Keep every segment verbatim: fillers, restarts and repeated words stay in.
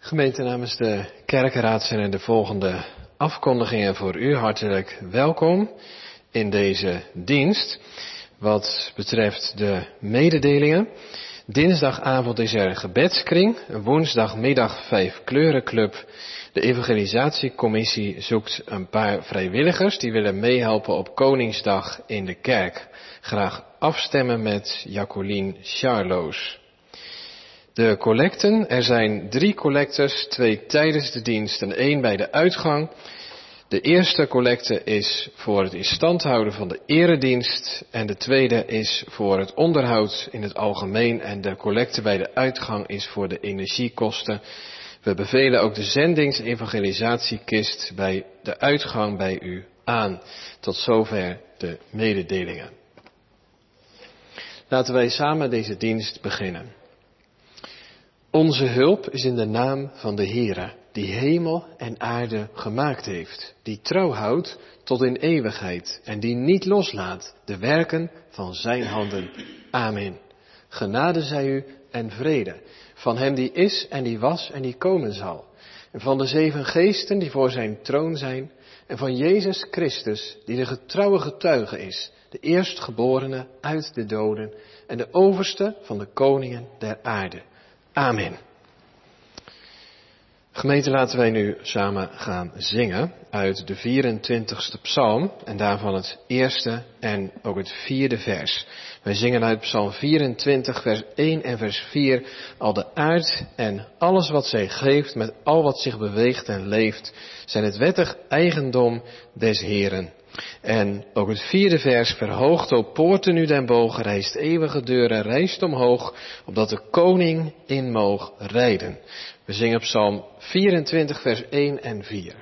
Gemeente, namens de kerkenraad zijn er de volgende afkondigingen voor u. Hartelijk welkom in deze dienst. Wat betreft de mededelingen. Dinsdagavond is er gebedskring. Woensdagmiddag vijf kleurenclub. De evangelisatiecommissie zoekt een paar vrijwilligers die willen meehelpen op Koningsdag in de kerk. Graag afstemmen met Jacqueline Charloos. De collecten, er zijn drie collectes, twee tijdens de dienst en één bij de uitgang. De eerste collecte is voor het in stand houden van de eredienst en de tweede is voor het onderhoud in het algemeen en de collecte bij de uitgang is voor de energiekosten. We bevelen ook de zendingsevangelisatiekist bij de uitgang bij u aan. Tot zover de mededelingen. Laten wij samen deze dienst beginnen. Onze hulp is in de naam van de Heere, die hemel en aarde gemaakt heeft, die trouw houdt tot in eeuwigheid en die niet loslaat de werken van zijn handen. Amen. Genade zij u en vrede van hem die is en die was en die komen zal. En van de zeven geesten die voor zijn troon zijn en van Jezus Christus die de getrouwe getuige is, de eerstgeborene uit de doden en de overste van de koningen der aarde. Amen. Gemeente, laten wij nu samen gaan zingen uit de vierentwintigste psalm en daarvan het eerste en ook het vierde vers. Wij zingen uit psalm vierentwintig vers één en vers vier. Al de aard en alles wat zij geeft met al wat zich beweegt en leeft zijn het wettig eigendom des Heeren. En ook het vierde vers, verhoogt o poorten u den bogen, rijst eeuwige deuren, rijst omhoog, opdat de koning in moog rijden. We zingen psalm vierentwintig vers één en vier.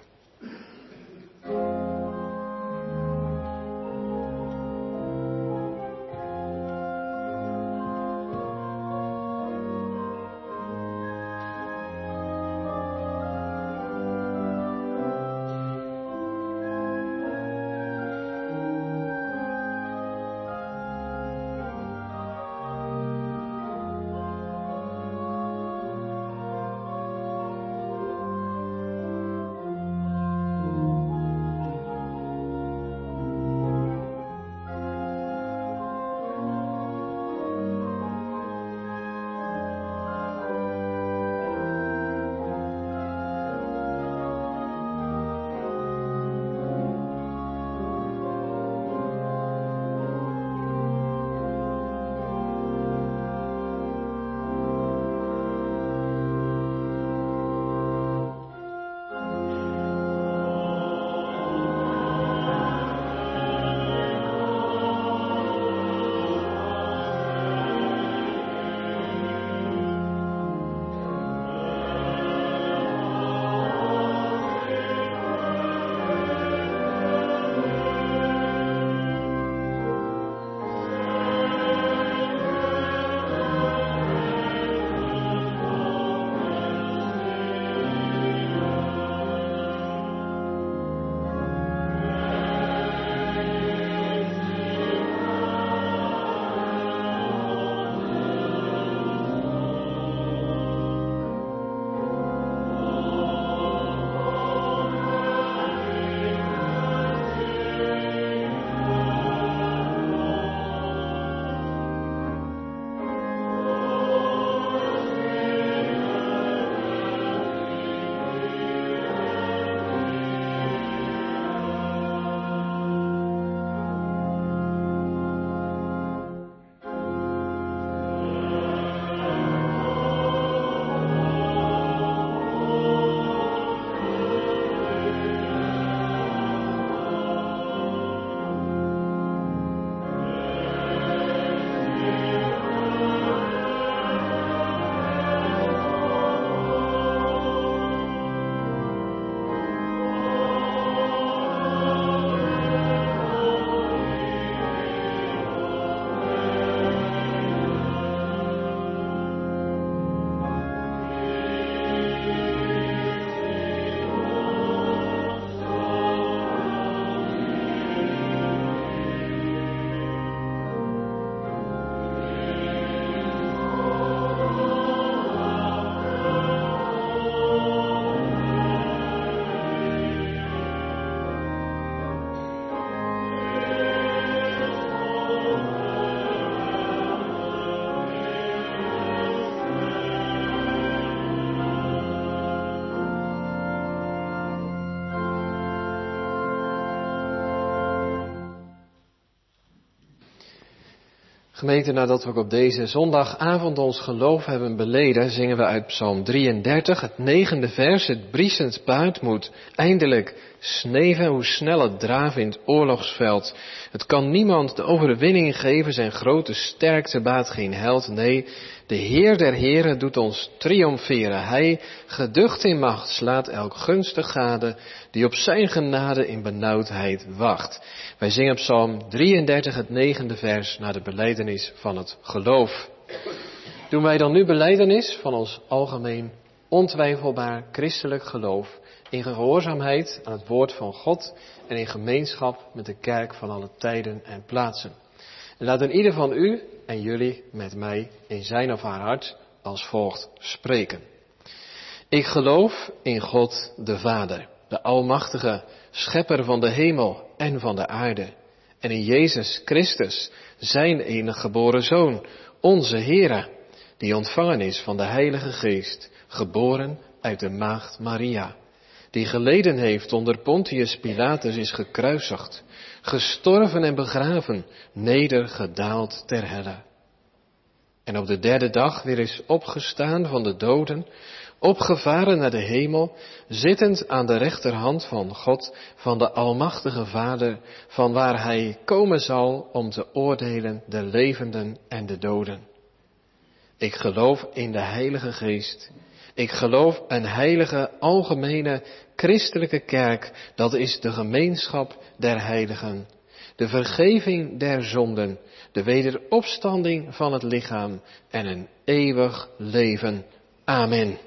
Gemeente, nadat we ook op deze zondagavond ons geloof hebben beleden, zingen we uit Psalm drieëndertig, het negende vers. Het briesend paard moet eindelijk sneven, hoe snel het draven in het oorlogsveld. Het kan niemand de overwinning geven, zijn grote sterkte baat geen held. Nee, de Heer der Heren doet ons triomferen. Hij, geducht in macht, slaat elk gunstig gade, die op zijn genade in benauwdheid wacht. Wij zingen Psalm drieëndertig, het negende vers, naar de belijdenis van het geloof. Doen wij dan nu belijdenis van ons algemeen, ontwijfelbaar christelijk geloof, in gehoorzaamheid aan het woord van God en in gemeenschap met de kerk van alle tijden en plaatsen. En laat een ieder van u en jullie met mij in zijn of haar hart als volgt spreken. Ik geloof in God de Vader, de almachtige schepper van de hemel en van de aarde. En in Jezus Christus, zijn enige geboren Zoon, onze Heere, die ontvangen is van de Heilige Geest, geboren uit de maagd Maria, die geleden heeft onder Pontius Pilatus, is gekruisigd, gestorven en begraven, nedergedaald ter helle. En op de derde dag weer is opgestaan van de doden, opgevaren naar de hemel, zittend aan de rechterhand van God, van de Almachtige Vader, van waar hij komen zal om te oordelen de levenden en de doden. Ik geloof in de Heilige Geest. Ik geloof een heilige, algemene, christelijke kerk, dat is de gemeenschap der heiligen, de vergeving der zonden, de wederopstanding van het lichaam en een eeuwig leven. Amen.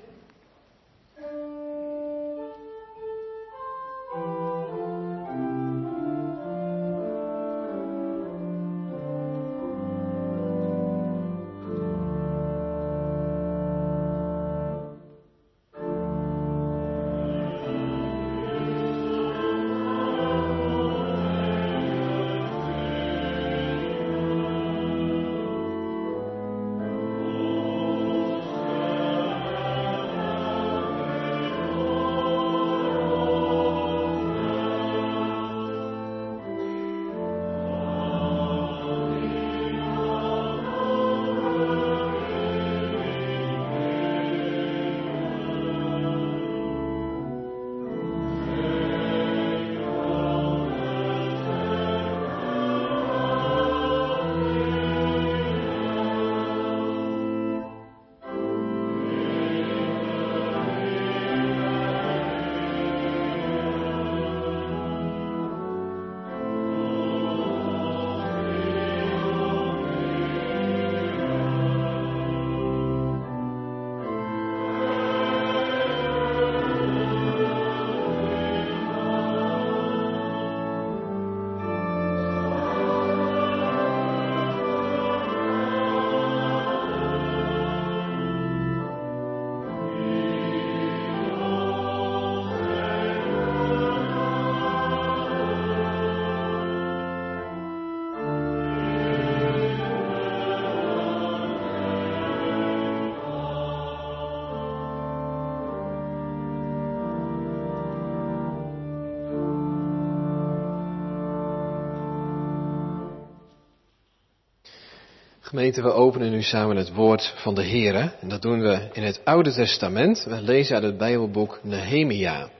Gemeente, we openen nu samen het woord van de Heere. En dat doen we in het Oude Testament. We lezen uit het Bijbelboek Nehemia.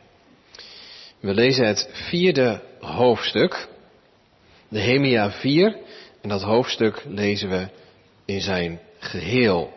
We lezen het vierde hoofdstuk. Nehemia vier. En dat hoofdstuk lezen we in zijn geheel.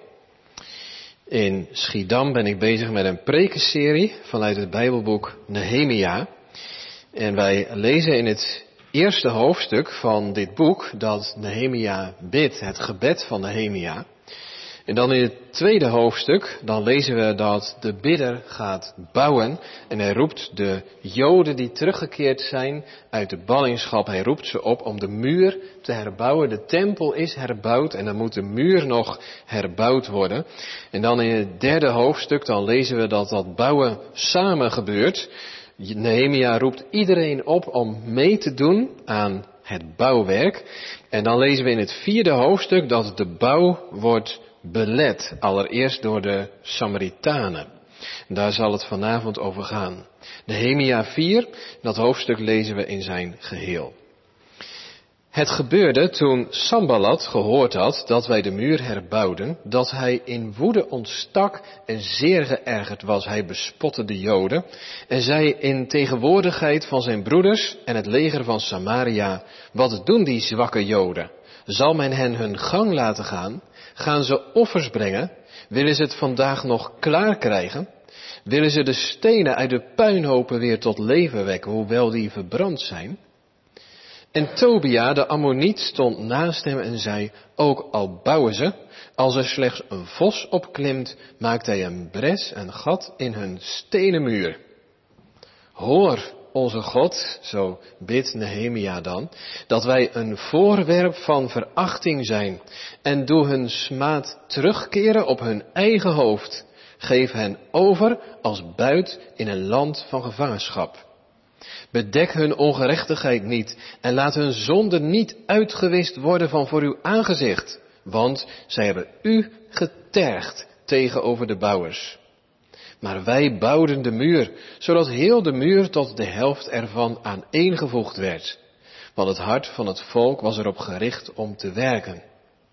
In Schiedam ben ik bezig met een prekenserie vanuit het Bijbelboek Nehemia. En wij lezen in het eerste hoofdstuk van dit boek dat Nehemia bidt, het gebed van Nehemia. En dan in het tweede hoofdstuk, dan lezen we dat de bidder gaat bouwen. En hij roept de Joden die teruggekeerd zijn uit de ballingschap, hij roept ze op om de muur te herbouwen. De tempel is herbouwd en dan moet de muur nog herbouwd worden. En dan in het derde hoofdstuk, dan lezen we dat dat bouwen samen gebeurt. Nehemia roept iedereen op om mee te doen aan het bouwwerk. En dan lezen we in het vierde hoofdstuk dat de bouw wordt belet. Allereerst door de Samaritanen. Daar zal het vanavond over gaan. Nehemia vier, dat hoofdstuk lezen we in zijn geheel. Het gebeurde toen Sanballat gehoord had dat wij de muur herbouwden, dat hij in woede ontstak en zeer geërgerd was. Hij bespotte de Joden en zei in tegenwoordigheid van zijn broeders en het leger van Samaria: wat doen die zwakke Joden? Zal men hen hun gang laten gaan? Gaan ze offers brengen? Willen ze het vandaag nog klaar krijgen? Willen ze de stenen uit de puinhopen weer tot leven wekken, hoewel die verbrand zijn? En Tobia, de Ammoniet, stond naast hem en zei: ook al bouwen ze, als er slechts een vos opklimt, maakt hij een bres, een gat in hun stenen muur. Hoor, onze God, zo bidt Nehemia dan, dat wij een voorwerp van verachting zijn, en doe hun smaad terugkeren op hun eigen hoofd. Geef hen over als buit in een land van gevangenschap. Bedek hun ongerechtigheid niet en laat hun zonde niet uitgewist worden van voor uw aangezicht, want zij hebben u getergd tegenover de bouwers. Maar wij bouwden de muur, zodat heel de muur tot de helft ervan aaneengevoegd werd, want het hart van het volk was erop gericht om te werken.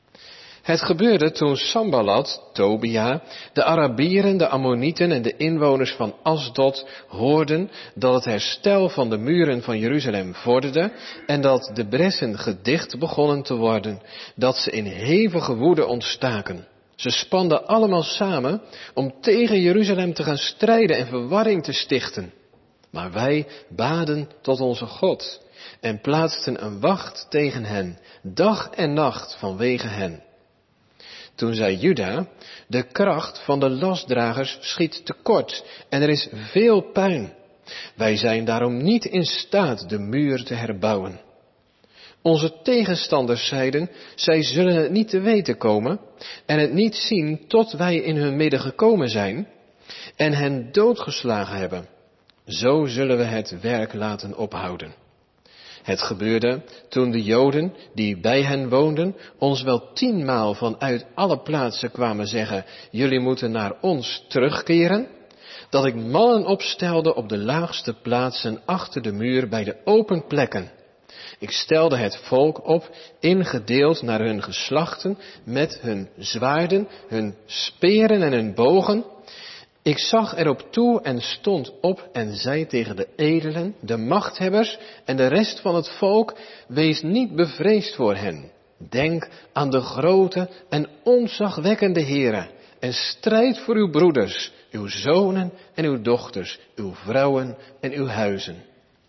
Het gebeurde toen Sanballat, Tobia, de Arabieren, de Ammonieten en de inwoners van Asdod hoorden dat het herstel van de muren van Jeruzalem vorderde en dat de bressen gedicht begonnen te worden, dat ze in hevige woede ontstaken. Ze spanden allemaal samen om tegen Jeruzalem te gaan strijden en verwarring te stichten. Maar wij baden tot onze God en plaatsten een wacht tegen hen, dag en nacht vanwege hen. Toen zei Juda: de kracht van de lastdragers schiet tekort en er is veel puin. Wij zijn daarom niet in staat de muur te herbouwen. Onze tegenstanders zeiden: zij zullen het niet te weten komen en het niet zien tot wij in hun midden gekomen zijn en hen doodgeslagen hebben. Zo zullen we het werk laten ophouden. Het gebeurde toen de Joden die bij hen woonden ons wel tienmaal vanuit alle plaatsen kwamen zeggen: jullie moeten naar ons terugkeren, dat ik mannen opstelde op de laagste plaatsen achter de muur bij de open plekken. Ik stelde het volk op, ingedeeld naar hun geslachten, met hun zwaarden, hun speren en hun bogen. Ik zag erop toe en stond op en zei tegen de edelen, de machthebbers en de rest van het volk: wees niet bevreesd voor hen. Denk aan de grote en ontzagwekkende Heere en strijd voor uw broeders, uw zonen en uw dochters, uw vrouwen en uw huizen.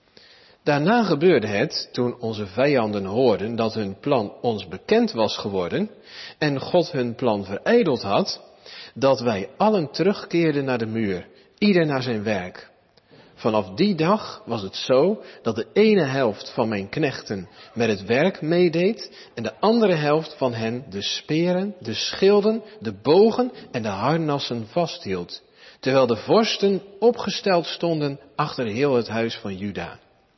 Daarna gebeurde het, toen onze vijanden hoorden dat hun plan ons bekend was geworden en God hun plan verijdeld had, dat wij allen terugkeerden naar de muur, ieder naar zijn werk. Vanaf die dag was het zo dat de ene helft van mijn knechten met het werk meedeed en de andere helft van hen de speren, de schilden, de bogen en de harnassen vasthield, terwijl de vorsten opgesteld stonden achter heel het huis van Juda.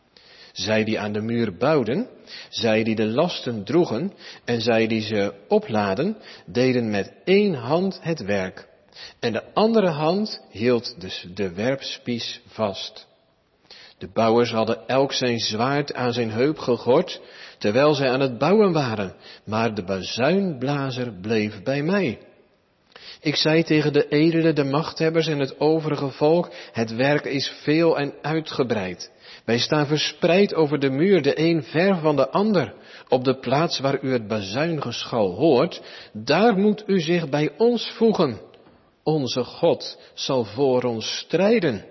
Zij die aan de muur bouwden, zij die de lasten droegen en zij die ze opladen, deden met één hand het werk. En de andere hand hield dus de werpspies vast. De bouwers hadden elk zijn zwaard aan zijn heup gegord, terwijl zij aan het bouwen waren, maar de bazuinblazer bleef bij mij. Ik zei tegen de edelen, de machthebbers en het overige volk: het werk is veel en uitgebreid. Wij staan verspreid over de muur, de een ver van de ander. Op de plaats waar u het bazuingeschal hoort, daar moet u zich bij ons voegen. Onze God zal voor ons strijden.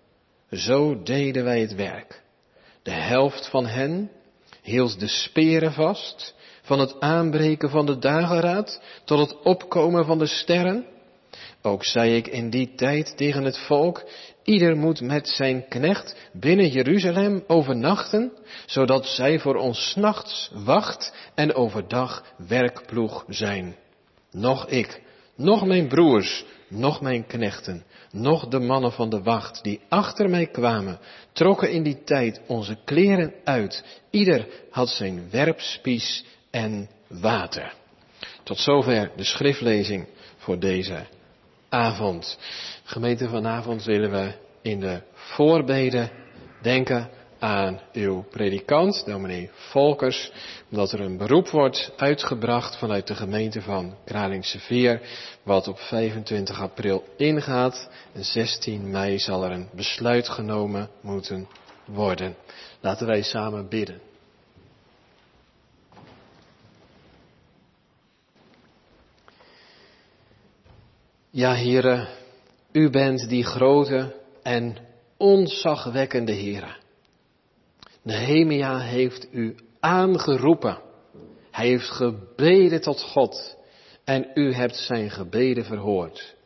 Zo deden wij het werk. De helft van hen hield de speren vast, van het aanbreken van de dageraad tot het opkomen van de sterren. Ook zei ik in die tijd tegen het volk: ieder moet met zijn knecht binnen Jeruzalem overnachten, zodat zij voor ons 's nachts wacht en overdag werkploeg zijn. Nog ik, nog mijn broers, nog mijn knechten, nog de mannen van de wacht die achter mij kwamen, trokken in die tijd onze kleren uit. Ieder had zijn werpspies en water. Tot zover de schriftlezing voor deze avond. Gemeente, vanavond willen we in de voorbeden denken aan uw predikant, dominee Volkers, omdat er een beroep wordt uitgebracht vanuit de gemeente van Kralingse Veer, wat op vijfentwintig april ingaat. En zestien mei zal er een besluit genomen moeten worden. Laten wij samen bidden. Ja, Heere, u bent die grote en ontzagwekkende Heere. Nehemia heeft u aangeroepen. Hij heeft gebeden tot God en u hebt zijn gebeden verhoord.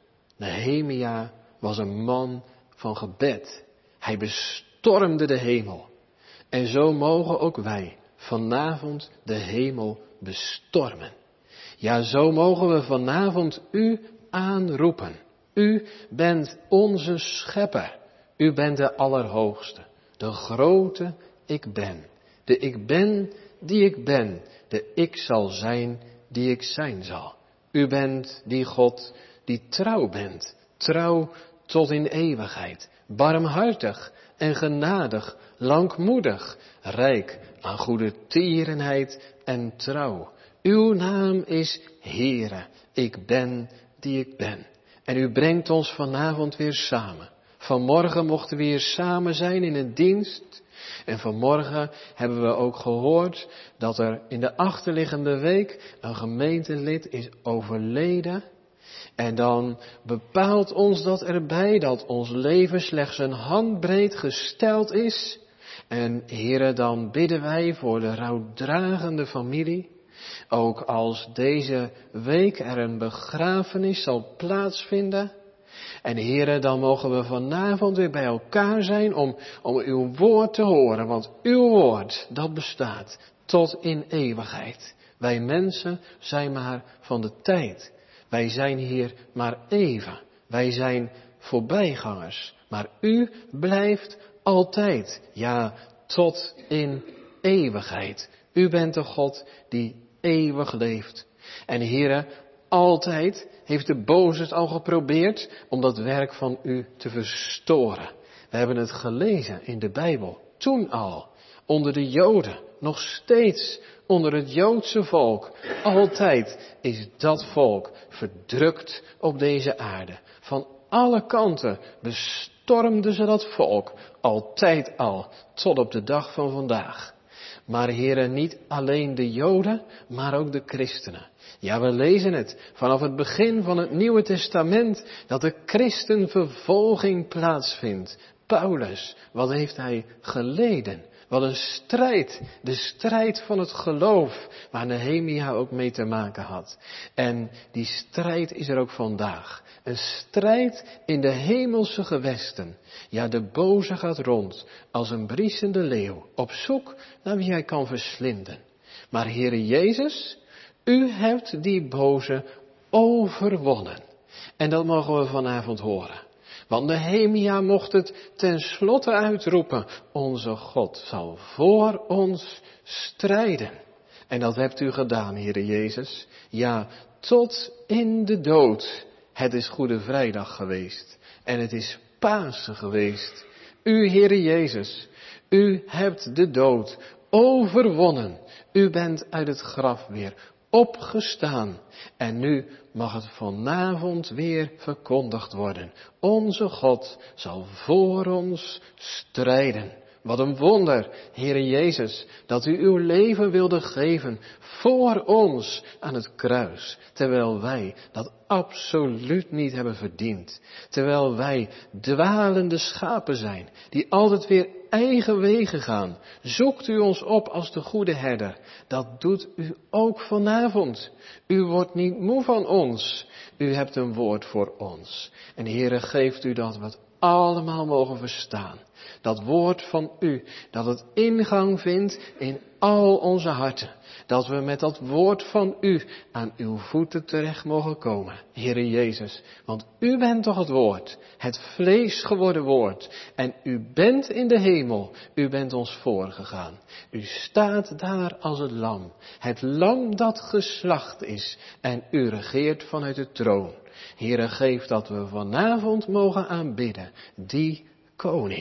Nehemia was een man van gebed. Hij bestormde de hemel. En zo mogen ook wij vanavond de hemel bestormen. Ja, zo mogen we vanavond u aanroepen. U bent onze schepper. U bent de Allerhoogste, de grote ik ben. De ik ben die ik ben. De ik zal zijn die ik zijn zal. U bent die God die trouw bent. Trouw tot in eeuwigheid. Barmhartig en genadig. Langmoedig. Rijk aan goede tierenheid en trouw. Uw naam is Heere. Ik ben die ik ben. En u brengt ons vanavond weer samen. Vanmorgen mochten we weer samen zijn in een dienst. En vanmorgen hebben we ook gehoord dat er in de achterliggende week een gemeentelid is overleden. En dan bepaalt ons dat erbij dat ons leven slechts een handbreed gesteld is. En Heere, dan bidden wij voor de rouwdragende familie. Ook als deze week er een begrafenis zal plaatsvinden. En Heere, dan mogen we vanavond weer bij elkaar zijn om, om uw woord te horen. Want uw woord, dat bestaat tot in eeuwigheid. Wij mensen zijn maar van de tijd. Wij zijn hier maar even. Wij zijn voorbijgangers. Maar u blijft altijd. Ja, tot in eeuwigheid. U bent de God die eeuwig leeft. En Heere, altijd heeft de boze het al geprobeerd om dat werk van u te verstoren. We hebben het gelezen in de Bijbel, toen al, onder de Joden, nog steeds onder het Joodse volk. Altijd is dat volk verdrukt op deze aarde. Van alle kanten bestormden ze dat volk, altijd al, tot op de dag van vandaag. Maar Heere, niet alleen de Joden, maar ook de christenen. Ja, we lezen het vanaf het begin van het Nieuwe Testament dat de christenvervolging plaatsvindt. Paulus, wat heeft hij geleden? Wat een strijd, de strijd van het geloof, waar Nehemia ook mee te maken had. En die strijd is er ook vandaag. Een strijd in de hemelse gewesten. Ja, de boze gaat rond als een briesende leeuw, op zoek naar wie hij kan verslinden. Maar Heere Jezus, u hebt die boze overwonnen. En dat mogen we vanavond horen. Want Nehemia mocht het tenslotte uitroepen. Onze God zal voor ons strijden. En dat hebt u gedaan, Heere Jezus. Ja, tot in de dood. Het is Goede Vrijdag geweest. En het is Pasen geweest. U, Heere Jezus, u hebt de dood overwonnen. U bent uit het graf weer opgestaan. En nu mag het vanavond weer verkondigd worden. Onze God zal voor ons strijden. Wat een wonder, Heere Jezus, dat u uw leven wilde geven voor ons aan het kruis. Terwijl wij dat absoluut niet hebben verdiend. Terwijl wij dwalende schapen zijn, die altijd weer eigen wegen gaan. Zoekt u ons op als de goede herder. Dat doet u ook vanavond. U wordt niet moe van ons. U hebt een woord voor ons. En Heere, geeft u dat wat allemaal mogen verstaan. Dat woord van u, dat het ingang vindt in al onze harten. Dat we met dat woord van u aan uw voeten terecht mogen komen. Heere Jezus, want u bent toch het woord, het vlees geworden woord. En u bent in de hemel, u bent ons voorgegaan. U staat daar als het lam, het lam dat geslacht is. En u regeert vanuit de troon. Heere, geef dat we vanavond mogen aanbidden, die koning.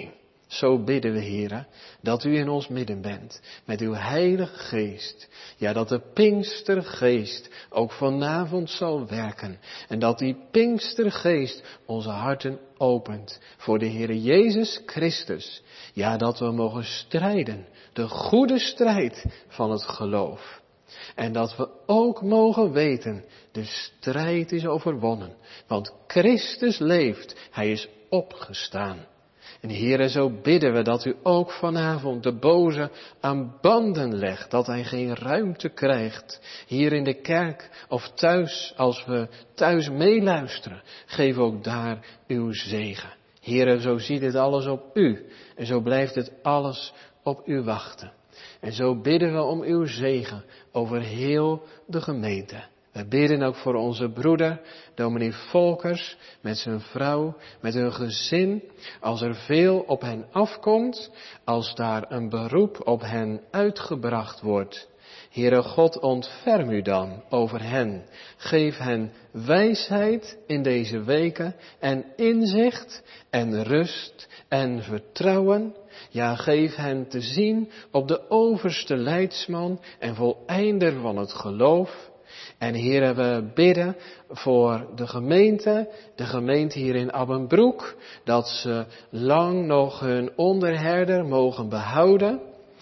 Zo bidden we, Heere, dat u in ons midden bent, met uw Heilige Geest. Ja, dat de Pinkstergeest ook vanavond zal werken. En dat die Pinkstergeest onze harten opent voor de Heere Jezus Christus. Ja, dat we mogen strijden, de goede strijd van het geloof. En dat we ook mogen weten, de strijd is overwonnen. Want Christus leeft, hij is opgestaan. En Heere, zo bidden we dat u ook vanavond de boze aan banden legt, dat hij geen ruimte krijgt. Hier in de kerk of thuis, als we thuis meeluisteren, geef ook daar uw zegen. Heere, zo ziet het alles op u en zo blijft het alles op u wachten. En zo bidden we om uw zegen over heel de gemeente. We bidden ook voor onze broeder, dominee Volkers, met zijn vrouw, met hun gezin. Als er veel op hen afkomt, als daar een beroep op hen uitgebracht wordt. Heere God, ontferm u dan over hen. Geef hen wijsheid in deze weken en inzicht en rust en vertrouwen. Ja, geef hen te zien op de overste leidsman en voleinder van het geloof. En Heere, we bidden voor de gemeente, de gemeente hier in Abbenbroek, dat ze lang nog hun onderherder mogen behouden.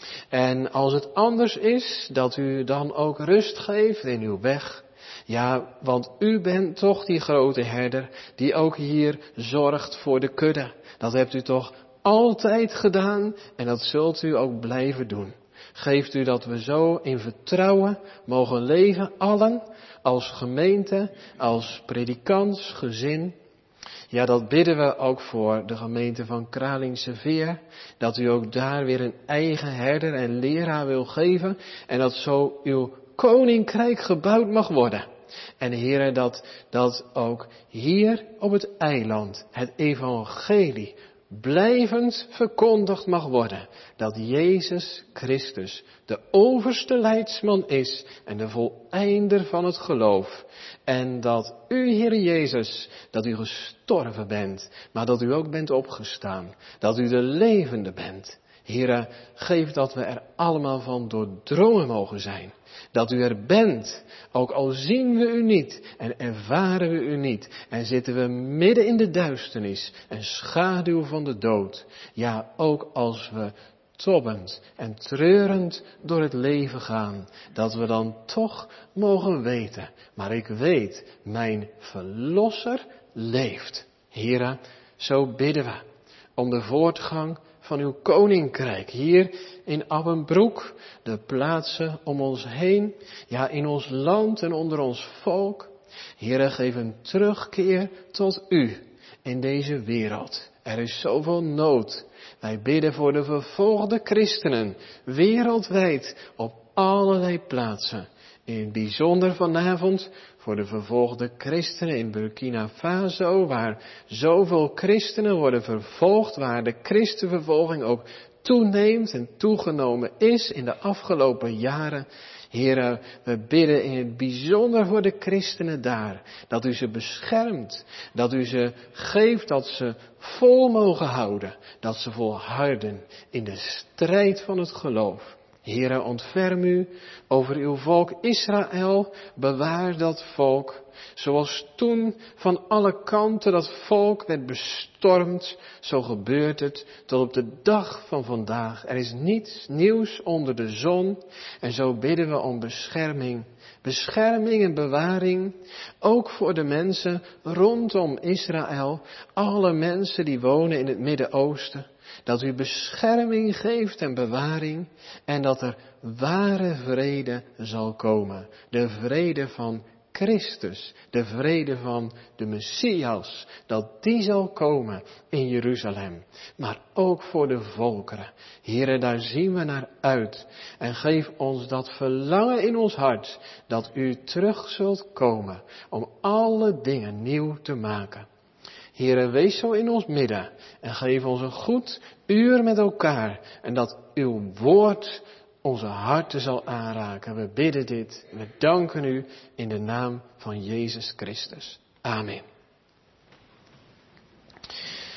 En als het anders is, dat u dan ook rust geeft in uw weg. Ja, want u bent toch die grote herder die ook hier zorgt voor de kudde. Dat hebt u toch altijd gedaan en dat zult u ook blijven doen. Geeft u dat we zo in vertrouwen mogen leven, allen, als gemeente, als predikantsgezin. Ja, dat bidden we ook voor de gemeente van Kralingse Veer, dat u ook daar weer een eigen herder en leraar wil geven en dat zo uw koninkrijk gebouwd mag worden. En Heere, dat, dat ook hier op het eiland het evangelie blijvend verkondigd mag worden. Dat Jezus Christus de overste leidsman is en de voleinder van het geloof. En dat u, Heer Jezus, dat u gestorven bent, maar dat u ook bent opgestaan. Dat u de levende bent. Heere, geef dat we er allemaal van doordrongen mogen zijn. Dat u er bent, ook al zien we u niet en ervaren we u niet. En zitten we midden in de duisternis en schaduw van de dood. Ja, ook als we tobbend en treurend door het leven gaan. Dat we dan toch mogen weten. Maar ik weet, mijn Verlosser leeft. Heere, zo bidden we om de voortgang van uw koninkrijk, hier in Abbenbroek, de plaatsen om ons heen, ja in ons land en onder ons volk. Heere, geef een terugkeer tot u in deze wereld. Er is zoveel nood. Wij bidden voor de vervolgde christenen, wereldwijd, op allerlei plaatsen. In het bijzonder vanavond voor de vervolgde christenen in Burkina Faso, waar zoveel christenen worden vervolgd, waar de christenvervolging ook toeneemt en toegenomen is in de afgelopen jaren. Heere, we bidden in het bijzonder voor de christenen daar, dat u ze beschermt, dat u ze geeft dat ze vol mogen houden, dat ze volharden in de strijd van het geloof. Heere, ontferm u over uw volk Israël, bewaar dat volk, zoals toen van alle kanten dat volk werd bestormd, zo gebeurt het tot op de dag van vandaag. Er is niets nieuws onder de zon en zo bidden we om bescherming. Bescherming en bewaring, ook voor de mensen rondom Israël, alle mensen die wonen in het Midden-Oosten. Dat u bescherming geeft en bewaring en dat er ware vrede zal komen. De vrede van Christus, de vrede van de Messias, dat die zal komen in Jeruzalem. Maar ook voor de volkeren. Heere, daar zien we naar uit. En geef ons dat verlangen in ons hart, dat u terug zult komen om alle dingen nieuw te maken. Heere, wees zo in ons midden en geef ons een goed uur met elkaar en dat uw woord onze harten zal aanraken. We bidden dit, we danken u in de naam van Jezus Christus. Amen.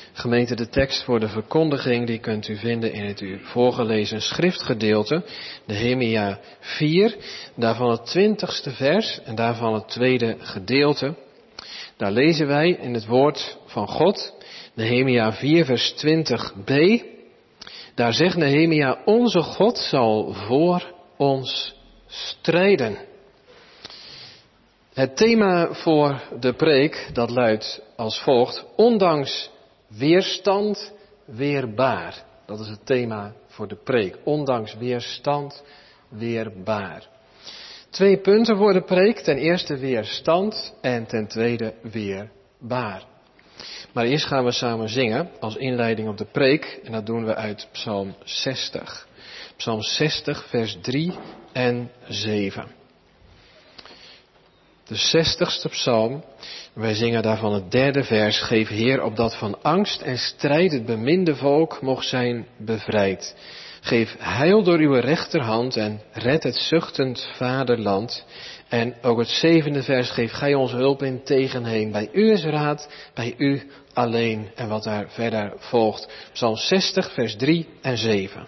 Gemeente, de tekst voor de verkondiging, die kunt u vinden in het u voorgelezen schriftgedeelte, Nehemia vier, daarvan het twintigste vers en daarvan het tweede gedeelte. Daar lezen wij in het woord van God, Nehemia vier vers twintig b. Daar zegt Nehemia, onze God zal voor ons strijden. Het thema voor de preek, dat luidt als volgt: ondanks weerstand, weerbaar. Dat is het thema voor de preek. Ondanks weerstand, weerbaar. Twee punten voor de preek. Ten eerste weerstand en ten tweede weerbaar. Maar eerst gaan we samen zingen als inleiding op de preek. En dat doen we uit Psalm zestig. Psalm zestig vers drie en zeven. De zestigste psalm. Wij zingen daarvan het derde vers. Geef Heer opdat van angst en strijd het beminde volk mocht zijn bevrijd. Geef heil door uw rechterhand en red het zuchtend vaderland. En ook het zevende vers, geef gij ons hulp in tegenheen. Bij u is raad, bij u alleen. En wat daar verder volgt. Psalm zestig vers drie en zeven.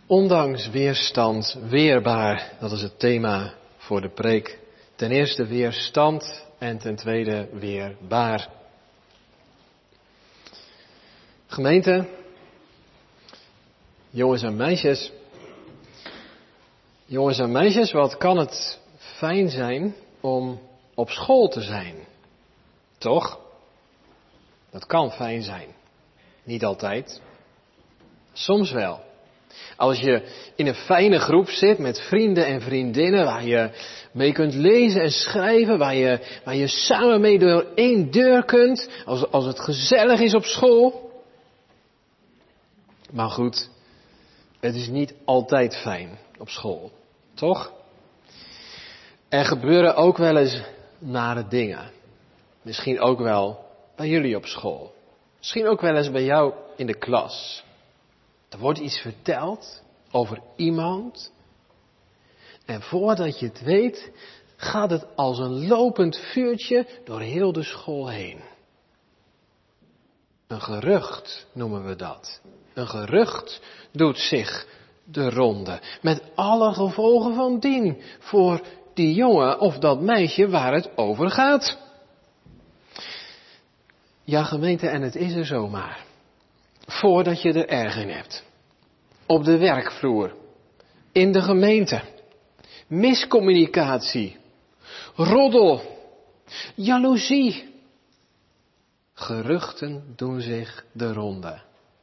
Ondanks weerstand weerbaar, dat is het thema voor de preek. Ten eerste weerstand en ten tweede weerbaar. Gemeente, jongens en meisjes. Jongens en meisjes, wat kan het fijn zijn om op school te zijn? Toch? Dat kan fijn zijn. Niet altijd. Soms wel. Als je in een fijne groep zit met vrienden en vriendinnen waar je mee kunt lezen en schrijven, waar je, waar je samen mee door één deur kunt, als, als het gezellig is op school. Maar goed, het is niet altijd fijn op school, toch? Er gebeuren ook wel eens nare dingen. Misschien ook wel bij jullie op school. Misschien ook wel eens bij jou in de klas. Er wordt iets verteld over iemand. En voordat je het weet, gaat het als een lopend vuurtje door heel de school heen. Een gerucht noemen we dat. Een gerucht doet zich de ronde. Met alle gevolgen van dien voor die jongen of dat meisje waar het over gaat. Ja, gemeente, en het is er zomaar. Voordat je er erg in hebt. Op de werkvloer. In de gemeente. Miscommunicatie. Roddel. Jaloezie. Geruchten doen zich de ronde.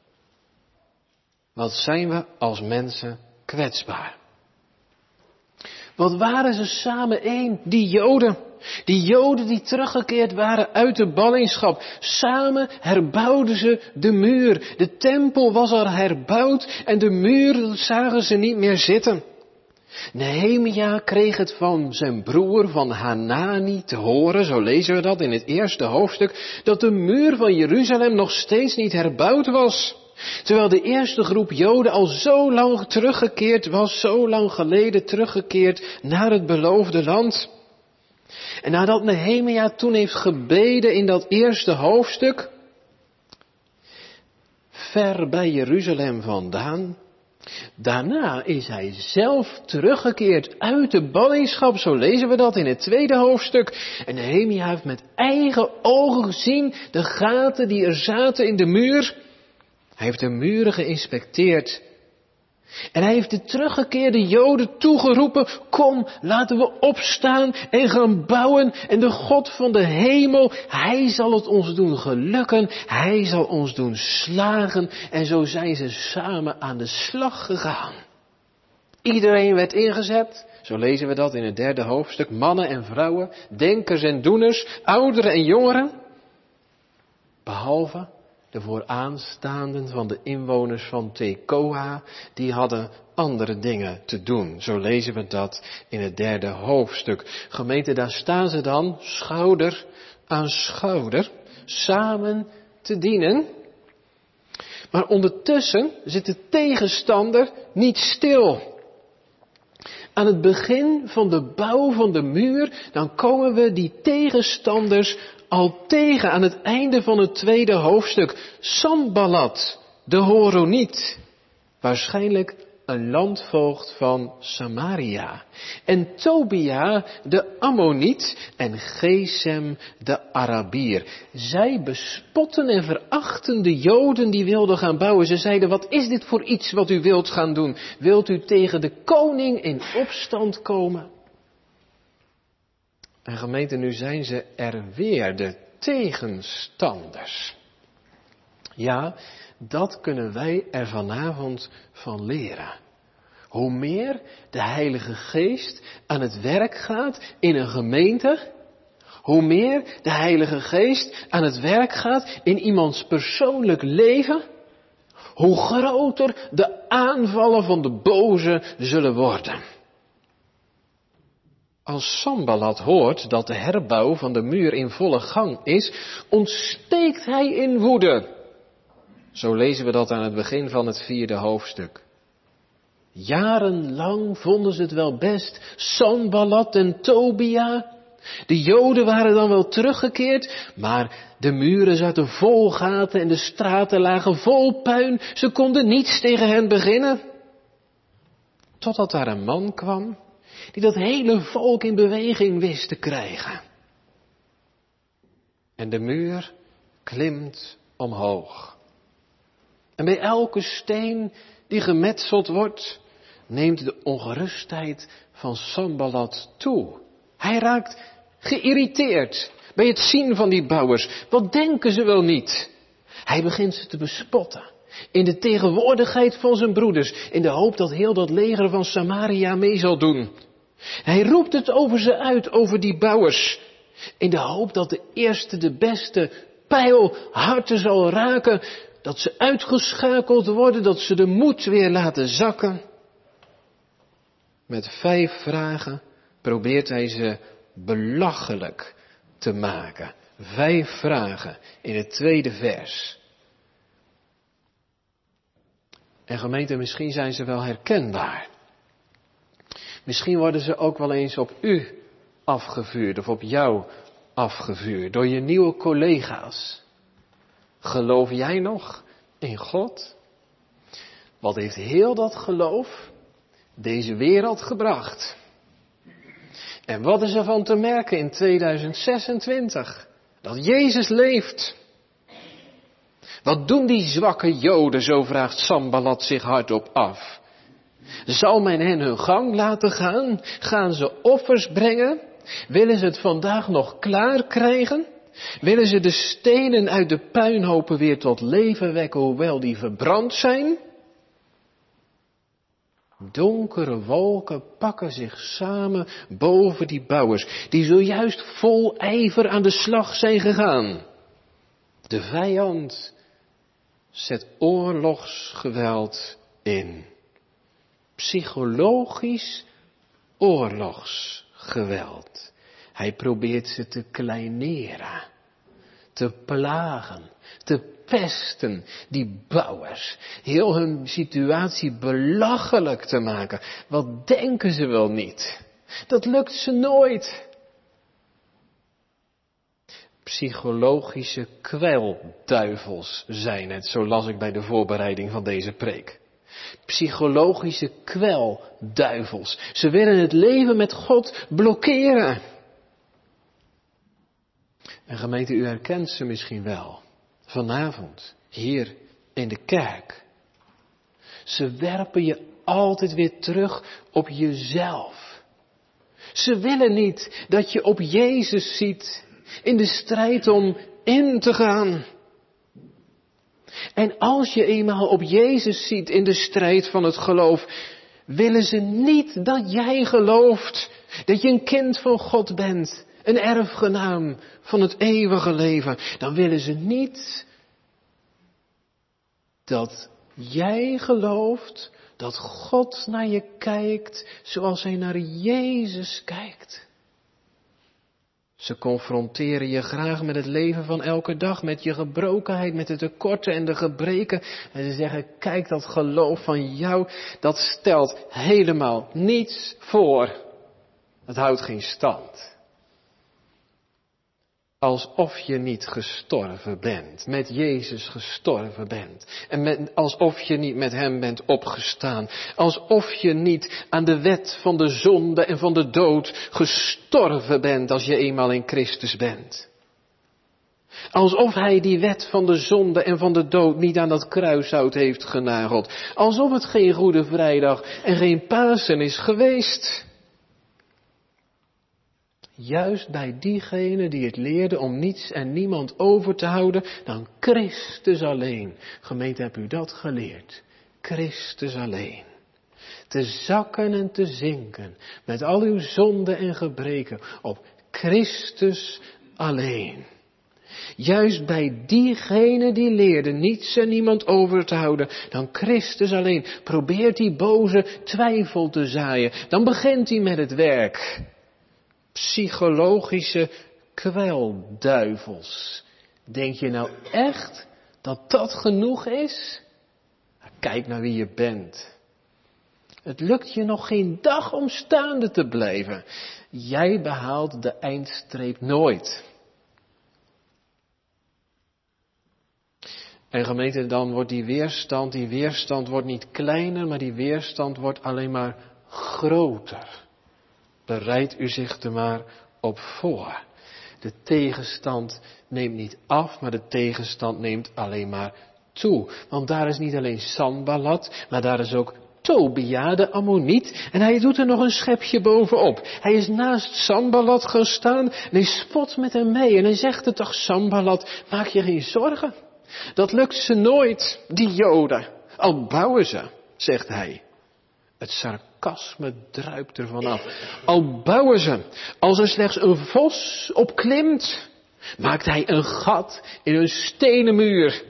Wat zijn we als mensen kwetsbaar. Wat waren ze samen één, die Joden. Die Joden die teruggekeerd waren uit de ballingschap. Samen herbouwden ze de muur. De tempel was al herbouwd en de muur zagen ze niet meer zitten. Nehemia kreeg het van zijn broer, van Hanani, te horen, zo lezen we dat in het eerste hoofdstuk, dat de muur van Jeruzalem nog steeds niet herbouwd was. Terwijl de eerste groep Joden al zo lang teruggekeerd was, zo lang geleden teruggekeerd naar het beloofde land. En nadat Nehemia toen heeft gebeden in dat eerste hoofdstuk, ver bij Jeruzalem vandaan, daarna is hij zelf teruggekeerd uit de ballingschap, zo lezen we dat in het tweede hoofdstuk. En Nehemia heeft met eigen ogen gezien de gaten die er zaten in de muur. Hij heeft de muren geïnspecteerd. En hij heeft de teruggekeerde Joden toegeroepen, kom, laten we opstaan en gaan bouwen. En de God van de hemel, hij zal het ons doen gelukken, hij zal ons doen slagen. En zo zijn ze samen aan de slag gegaan. Iedereen werd ingezet, zo lezen we dat in het derde hoofdstuk, mannen en vrouwen, denkers en doeners, ouderen en jongeren. Behalve de vooraanstaanden van de inwoners van Tekoa, die hadden andere dingen te doen. Zo lezen we dat in het derde hoofdstuk. Gemeente, daar staan ze dan, schouder aan schouder, samen te dienen. Maar ondertussen zit de tegenstander niet stil. Aan het begin van de bouw van de muur, dan komen we die tegenstanders al tegen aan het einde van het tweede hoofdstuk. Sanballat, de Horoniet, waarschijnlijk een landvoogd van Samaria. En Tobia, de Ammoniet, en Gesem, de Arabier. Zij bespotten en verachten de Joden die wilden gaan bouwen. Ze zeiden, wat is dit voor iets wat u wilt gaan doen? Wilt u tegen de koning in opstand komen? En gemeente, nu zijn ze er weer, de tegenstanders. Ja, dat kunnen wij er vanavond van leren. Hoe meer de Heilige Geest aan het werk gaat in een gemeente, hoe meer de Heilige Geest aan het werk gaat in iemands persoonlijk leven, hoe groter de aanvallen van de boze zullen worden. Als Sanballat hoort dat de herbouw van de muur in volle gang is, ontsteekt hij in woede. Zo lezen we dat aan het begin van het vierde hoofdstuk. Jarenlang vonden ze het wel best, Sanballat en Tobia. De Joden waren dan wel teruggekeerd, maar de muren zaten vol gaten en de straten lagen vol puin. Ze konden niets tegen hen beginnen. Totdat daar een man kwam die dat hele volk in beweging wist te krijgen. En de muur klimt omhoog. En bij elke steen die gemetseld wordt, neemt de ongerustheid van Sanballat toe. Hij raakt geïrriteerd bij het zien van die bouwers. Wat denken ze wel niet? Hij begint ze te bespotten. In de tegenwoordigheid van zijn broeders. In de hoop dat heel dat leger van Samaria mee zal doen. Hij roept het over ze uit, over die bouwers. In de hoop dat de eerste, de beste pijl harten zal raken. Dat ze uitgeschakeld worden, dat ze de moed weer laten zakken. Met vijf vragen probeert hij ze belachelijk te maken. Vijf vragen in het tweede vers. En gemeente, misschien zijn ze wel herkenbaar. Misschien worden ze ook wel eens op u afgevuurd of op jou afgevuurd door je nieuwe collega's. Geloof jij nog in God? Wat heeft heel dat geloof deze wereld gebracht? En wat is er van te merken in tweeduizend zesentwintig? Dat Jezus leeft. Wat doen die zwakke Joden, zo vraagt Sanballat zich hardop af. Zal men hen hun gang laten gaan? Gaan ze offers brengen? Willen ze het vandaag nog klaar krijgen? Willen ze de stenen uit de puinhopen weer tot leven wekken, hoewel die verbrand zijn? Donkere wolken pakken zich samen boven die bouwers, die zojuist vol ijver aan de slag zijn gegaan. De vijand zet oorlogsgeweld in. Psychologisch oorlogsgeweld. Hij probeert ze te kleineren, te plagen, te pesten, die bouwers. Heel hun situatie belachelijk te maken. Wat denken ze wel niet? Dat lukt ze nooit. Psychologische kwelduivels zijn het, zo las ik bij de voorbereiding van deze preek. Psychologische kwelduivels. Ze willen het leven met God blokkeren. En gemeente, u herkent ze misschien wel. Vanavond, hier in de kerk. Ze werpen je altijd weer terug op jezelf. Ze willen niet dat je op Jezus ziet in de strijd om in te gaan. En als je eenmaal op Jezus ziet in de strijd van het geloof, willen ze niet dat jij gelooft dat je een kind van God bent, een erfgenaam van het eeuwige leven. Dan willen ze niet dat jij gelooft dat God naar je kijkt zoals hij naar Jezus kijkt. Ze confronteren je graag met het leven van elke dag, met je gebrokenheid, met de tekorten en de gebreken. En ze zeggen, kijk, dat geloof van jou, dat stelt helemaal niets voor. Het houdt geen stand. Alsof je niet gestorven bent, met Jezus gestorven bent. En met, alsof je niet met hem bent opgestaan. Alsof je niet aan de wet van de zonde en van de dood gestorven bent als je eenmaal in Christus bent. Alsof hij die wet van de zonde en van de dood niet aan dat kruishout heeft genageld. Alsof het geen Goede Vrijdag en geen Pasen is geweest. Juist bij diegenen die het leerden om niets en niemand over te houden dan Christus alleen. Gemeente, heb u dat geleerd? Christus alleen. Te zakken en te zinken met al uw zonden en gebreken op Christus alleen. Juist bij diegenen die leerden niets en niemand over te houden dan Christus alleen. Probeert die boze twijfel te zaaien. Dan begint hij met het werk. Psychologische kwelduivels. Denk je nou echt dat dat genoeg is? Kijk naar wie je bent. Het lukt je nog geen dag om staande te blijven. Jij behaalt de eindstreep nooit. En gemeente, dan wordt die weerstand, die weerstand wordt niet kleiner, maar die weerstand wordt alleen maar groter. Bereid u zich er maar op voor. De tegenstand neemt niet af, maar de tegenstand neemt alleen maar toe. Want daar is niet alleen Sanballat, maar daar is ook Tobia, de Ammoniet. En hij doet er nog een schepje bovenop. Hij is naast Sanballat gaan staan en hij spot met hem mee. En hij zegt het toch, Sanballat, maak je geen zorgen. Dat lukt ze nooit, die Joden. Al bouwen ze, zegt hij. Het sarcasme druipt er vanaf. Al bouwen ze, als er slechts een vos op klimt, maakt hij een gat in een stenen muur.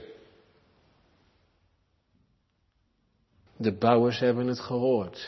De bouwers hebben het gehoord.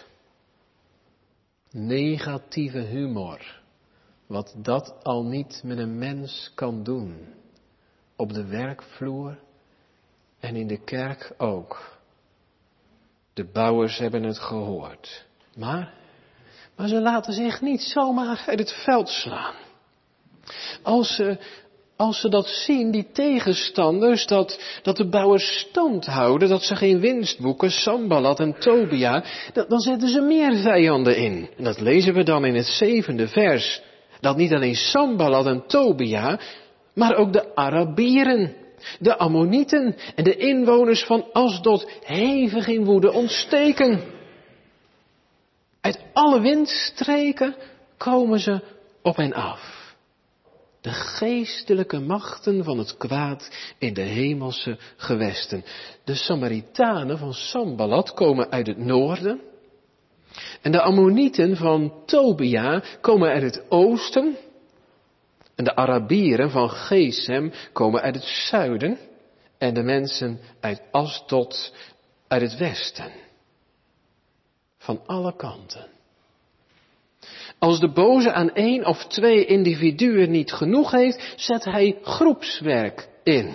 Negatieve humor. Wat dat al niet met een mens kan doen. Op de werkvloer en in de kerk ook. De bouwers hebben het gehoord. Maar, maar ze laten zich niet zomaar uit het veld slaan. Als ze, als ze dat zien, die tegenstanders, dat, dat de bouwers stand houden, dat ze geen winst boeken, Sanballat en Tobia, dan, dan zetten ze meer vijanden in. En dat lezen we dan in het zevende vers. Dat niet alleen Sanballat en Tobia, maar ook de Arabieren, de Ammonieten en de inwoners van Asdod hevig in woede ontsteken. Uit alle windstreken komen ze op hen af. De geestelijke machten van het kwaad in de hemelse gewesten. De Samaritanen van Sanballat komen uit het noorden. En de Ammonieten van Tobia komen uit het oosten. En de Arabieren van Gesem komen uit het zuiden. En de mensen uit Asdod uit het westen. Van alle kanten. Als de boze aan één of twee individuen niet genoeg heeft, zet hij groepswerk in.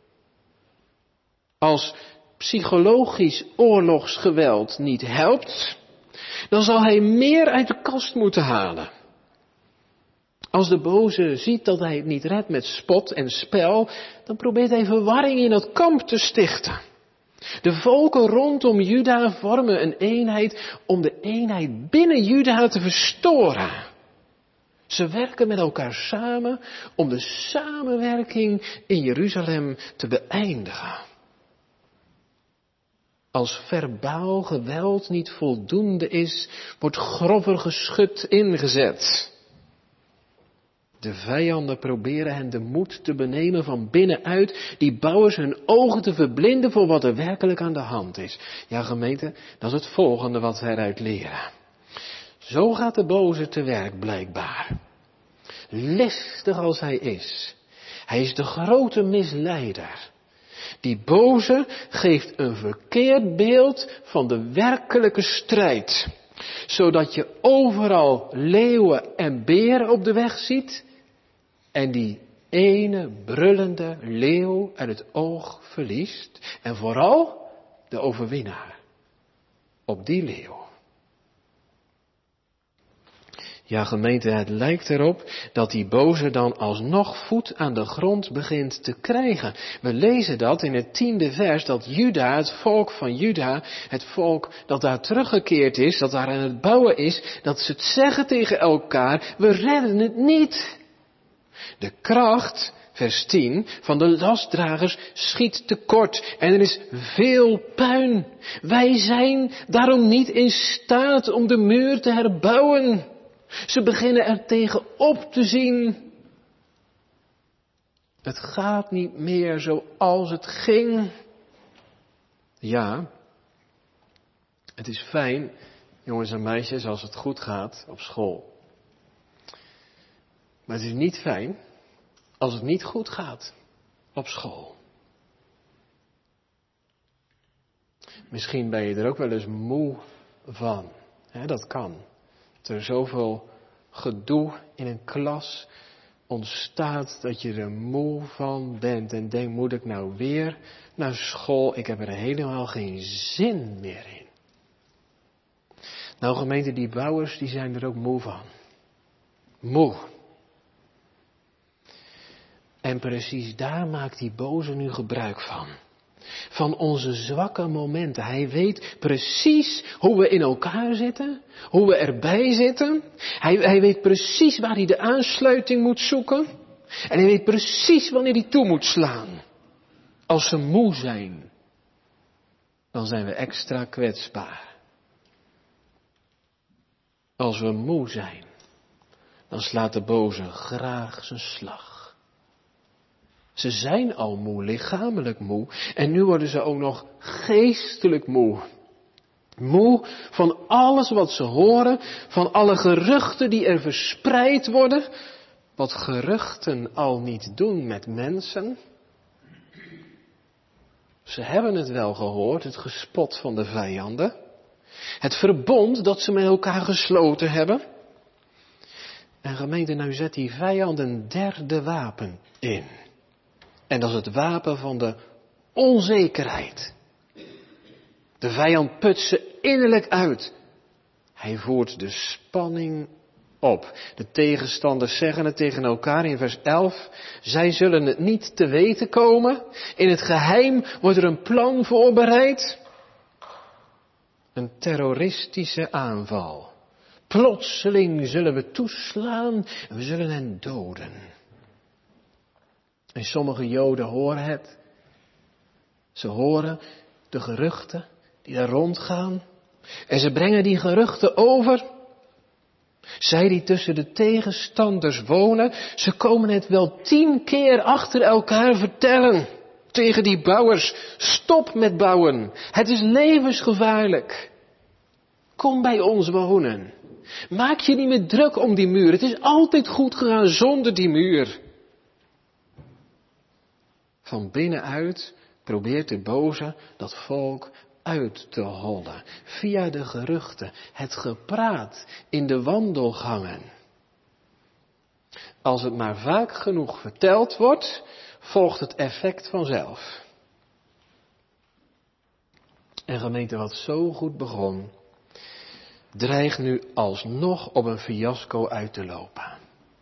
Als psychologisch oorlogsgeweld niet helpt, dan zal hij meer uit de kast moeten halen. Als de boze ziet dat hij het niet redt met spot en spel, dan probeert hij verwarring in het kamp te stichten. De volken rondom Juda vormen een eenheid om de eenheid binnen Juda te verstoren. Ze werken met elkaar samen om de samenwerking in Jeruzalem te beëindigen. Als verbaal geweld niet voldoende is, wordt grover geschut ingezet. De vijanden proberen hen de moed te benemen van binnenuit, die bouwers hun ogen te verblinden voor wat er werkelijk aan de hand is. Ja, gemeente, dat is het volgende wat wij eruit leren. Zo gaat de boze te werk blijkbaar. Listig als hij is. Hij is de grote misleider. Die boze geeft een verkeerd beeld van de werkelijke strijd. Zodat je overal leeuwen en beren op de weg ziet. En die ene brullende leeuw uit het oog verliest. En vooral de overwinnaar. Op die leeuw. Ja, gemeente, het lijkt erop dat die boze dan alsnog voet aan de grond begint te krijgen. We lezen dat in het tiende vers, dat Juda, het volk van Juda, het volk dat daar teruggekeerd is, dat daar aan het bouwen is, dat ze het zeggen tegen elkaar, we redden het niet. De kracht, vers tien, van de lastdragers schiet tekort en er is veel puin. Wij zijn daarom niet in staat om de muur te herbouwen. Ze beginnen er tegenop te zien. Het gaat niet meer zoals het ging. Ja, het is fijn, jongens en meisjes, als het goed gaat op school. Maar het is niet fijn als het niet goed gaat op school. Misschien ben je er ook wel eens moe van. He, dat kan. Dat er zoveel gedoe in een klas ontstaat dat je er moe van bent en denkt, moet ik nou weer naar school? Ik heb er helemaal geen zin meer in. Nou, gemeente, die bouwers die zijn er ook moe van. Moe. En precies daar maakt die boze nu gebruik van. van onze zwakke momenten. Hij weet precies hoe we in elkaar zitten, hoe we erbij zitten. Hij, hij weet precies waar hij de aansluiting moet zoeken. En hij weet precies wanneer hij toe moet slaan. Als we moe zijn, dan zijn we extra kwetsbaar. Als we moe zijn, dan slaat de boze graag zijn slag. Ze zijn al moe, lichamelijk moe. En nu worden ze ook nog geestelijk moe. Moe van alles wat ze horen, van alle geruchten die er verspreid worden. Wat geruchten al niet doen met mensen. Ze hebben het wel gehoord, het gespot van de vijanden. Het verbond dat ze met elkaar gesloten hebben. En gemeente, nou zet die vijand een derde wapen in. En dat is het wapen van de onzekerheid. De vijand put ze innerlijk uit. Hij voert de spanning op. De tegenstanders zeggen het tegen elkaar in vers elf. Zij zullen het niet te weten komen. In het geheim wordt er een plan voorbereid. Een terroristische aanval. Plotseling zullen we toeslaan en we zullen hen doden. En sommige Joden horen het. Ze horen de geruchten die daar rondgaan. En ze brengen die geruchten over. Zij die tussen de tegenstanders wonen, ze komen het wel tien keer achter elkaar vertellen. Tegen die bouwers, stop met bouwen. Het is levensgevaarlijk. Kom bij ons wonen. Maak je niet meer druk om die muur. Het is altijd goed gegaan zonder die muur. Van binnenuit probeert de boze dat volk uit te hollen. Via de geruchten, het gepraat in de wandelgangen. Als het maar vaak genoeg verteld wordt, volgt het effect vanzelf. En gemeente, wat zo goed begon, dreigt nu alsnog op een fiasco uit te lopen.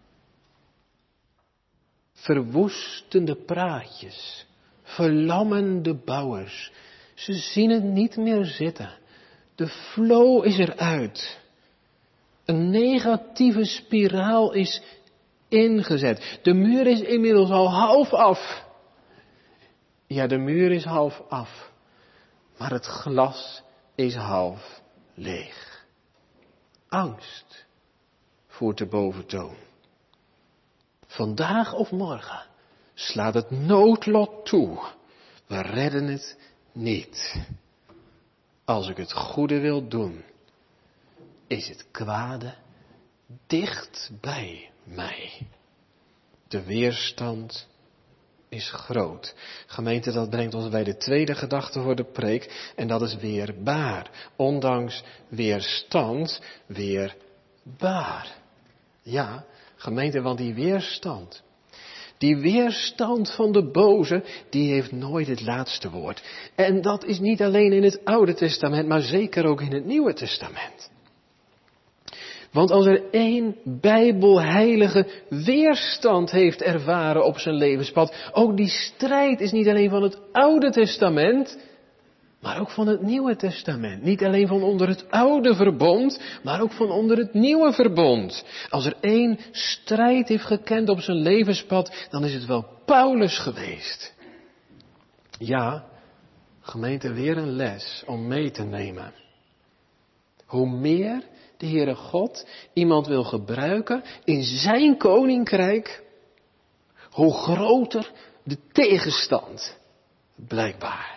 Verwoestende praatjes, verlammende bouwers. Ze zien het niet meer zitten. De flow is eruit. Een negatieve spiraal is ingezet. De muur is inmiddels al half af. Ja, de muur is half af. Maar het glas is half leeg. Angst voert de boventoon. Vandaag of morgen slaat het noodlot toe. We redden het niet. Als ik het goede wil doen, is het kwade dicht bij mij. De weerstand is groot. Gemeente, dat brengt ons bij de tweede gedachte voor de preek. En dat is weerbaar. Ondanks weerstand, weerbaar. Ja, gemeente, want die weerstand. Die weerstand van de boze, die heeft nooit het laatste woord. En dat is niet alleen in het Oude Testament, maar zeker ook in het Nieuwe Testament. Want als er één bijbelheilige weerstand heeft ervaren op zijn levenspad, ook die strijd is niet alleen van het Oude Testament, maar ook van het Nieuwe Testament. Niet alleen van onder het Oude Verbond, maar ook van onder het Nieuwe Verbond. Als er één strijd heeft gekend op zijn levenspad, dan is het wel Paulus geweest. Ja, gemeente, weer een les om mee te nemen. Hoe meer de Heere God iemand wil gebruiken in zijn koninkrijk, hoe groter de tegenstand, blijkbaar.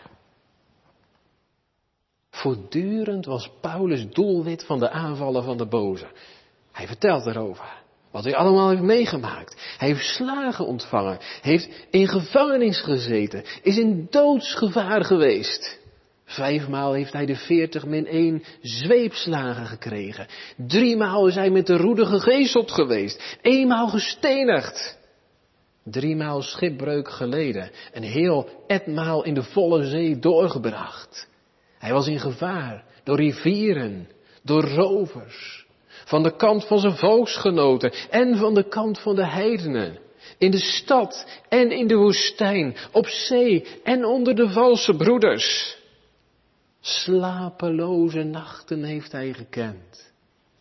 Voortdurend was Paulus doelwit van de aanvallen van de boze. Hij vertelt erover wat hij allemaal heeft meegemaakt. Hij heeft slagen ontvangen, heeft in gevangenis gezeten, is in doodsgevaar geweest. Vijfmaal heeft hij de veertig min één zweepslagen gekregen. Driemaal is hij met de roede gegezeld geweest. Eenmaal gestenigd. Driemaal schipbreuk geleden. En heel etmaal in de volle zee doorgebracht. Hij was in gevaar door rivieren, door rovers. Van de kant van zijn volksgenoten en van de kant van de heidenen. In de stad en in de woestijn, op zee en onder de valse broeders. Slapeloze nachten heeft hij gekend.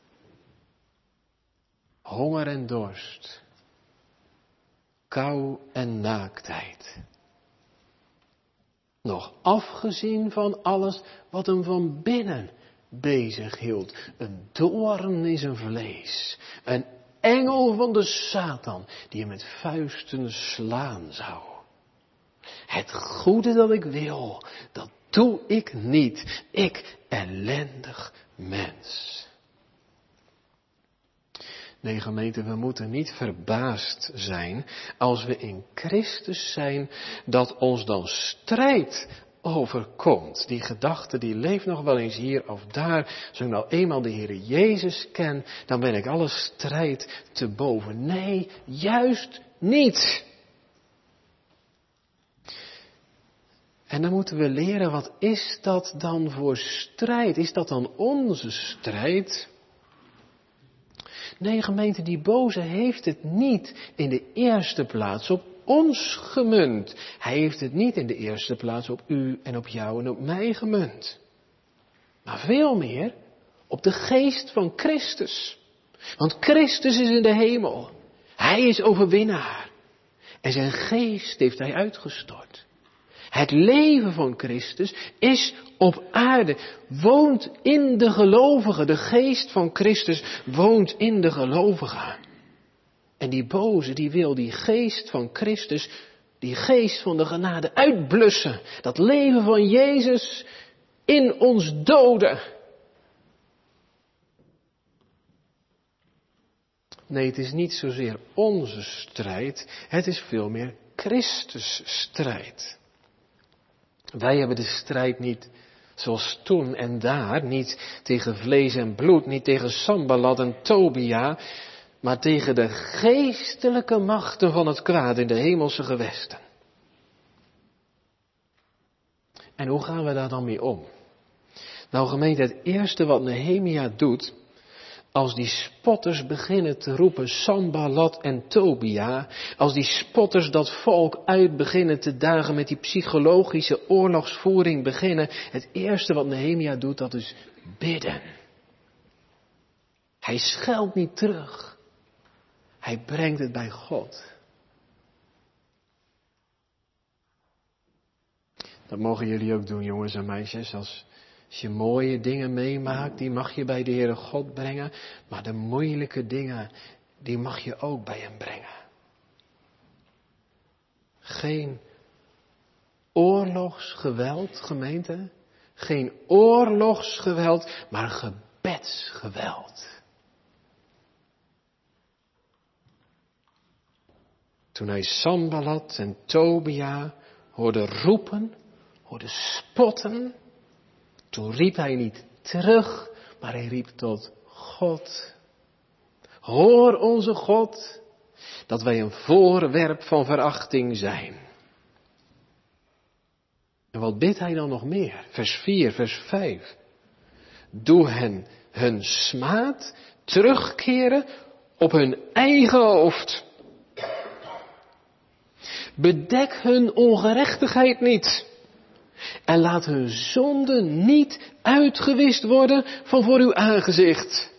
Honger en dorst. Kou en naaktheid. Nog afgezien van alles wat hem van binnen bezig hield. Een doorn in zijn vlees. Een engel van de Satan die hem met vuisten slaan zou. Het goede dat ik wil, dat doe ik niet. Ik ellendig mens. Nee, gemeente, we moeten niet verbaasd zijn als we in Christus zijn, dat ons dan strijd overkomt. Die gedachte die leeft nog wel eens hier of daar. Als ik nou eenmaal de Heer Jezus ken, dan ben ik alle strijd te boven. Nee, juist niet. En dan moeten we leren, wat is dat dan voor strijd? Is dat dan onze strijd? Nee, gemeente, die boze heeft het niet in de eerste plaats op ons gemunt. Hij heeft het niet in de eerste plaats op u en op jou en op mij gemunt. Maar veel meer op de geest van Christus. Want Christus is in de hemel. Hij is overwinnaar. En zijn geest heeft hij uitgestort. Het leven van Christus is op aarde, woont in de gelovigen. De geest van Christus woont in de gelovigen. En die boze, die wil die geest van Christus, die geest van de genade uitblussen. Dat leven van Jezus in ons doden. Nee, het is niet zozeer onze strijd, het is veel meer Christus' strijd. Wij hebben de strijd niet zoals toen en daar, niet tegen vlees en bloed, niet tegen Sanballat en Tobia, maar tegen de geestelijke machten van het kwaad in de hemelse gewesten. En hoe gaan we daar dan mee om? Nou, gemeente, het eerste wat Nehemia doet, als die spotters beginnen te roepen Sanballat en Tobia, als die spotters dat volk uit beginnen te dagen met die psychologische oorlogsvoering beginnen, het eerste wat Nehemia doet, dat is bidden. Hij scheldt niet terug. Hij brengt het bij God. Dat mogen jullie ook doen, jongens en meisjes. Als, als je mooie dingen meemaakt, die mag je bij de Heere God brengen. Maar de moeilijke dingen, die mag je ook bij hem brengen. Geen oorlogsgeweld, gemeente. Geen oorlogsgeweld, maar gebedsgeweld. Toen hij Sanballat en Tobia hoorde roepen, hoorde spotten, toen riep hij niet terug, maar hij riep tot God. Hoor onze God, dat wij een voorwerp van verachting zijn. En wat bidt hij dan nog meer? Vers vier, vers vijf. Doe hen hun smaad terugkeren op hun eigen hoofd. Bedek hun ongerechtigheid niet. En laat hun zonde niet uitgewist worden van voor uw aangezicht.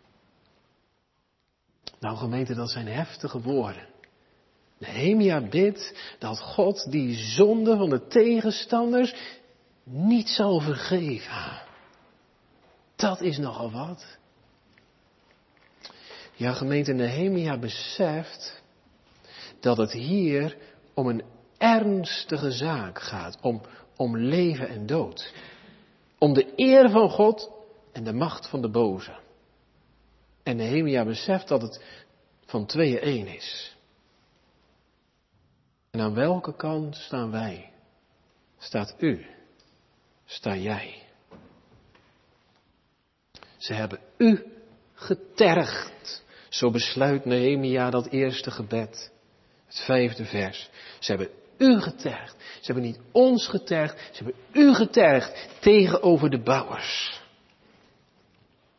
Nou, gemeente, dat zijn heftige woorden. Nehemia bidt dat God die zonde van de tegenstanders niet zal vergeven. Dat is nogal wat. Ja, gemeente, Nehemia beseft dat het hier om een ernstige zaak gaat. Om, om leven en dood. Om de eer van God en de macht van de boze. En Nehemia beseft dat het van tweeën één is. En aan welke kant staan wij? Staat u? Sta jij? Ze hebben u getergd. Zo besluit Nehemia dat eerste gebed. Het vijfde vers. Ze hebben u getergd. Ze hebben niet ons getergd. Ze hebben u getergd tegenover de bouwers.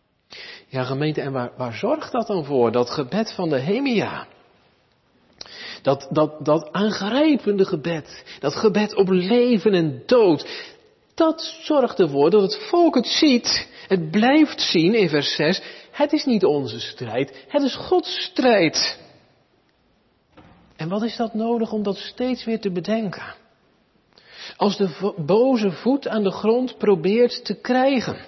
Ja, gemeente, en waar, waar zorgt dat dan voor? Dat gebed van Nehemia. Dat, dat, dat aangrijpende gebed, dat gebed op leven en dood, dat zorgt ervoor dat het volk het ziet, het blijft zien in vers zes. Het is niet onze strijd, het is Gods strijd. En wat is dat nodig om dat steeds weer te bedenken? Als de boze voet aan de grond probeert te krijgen.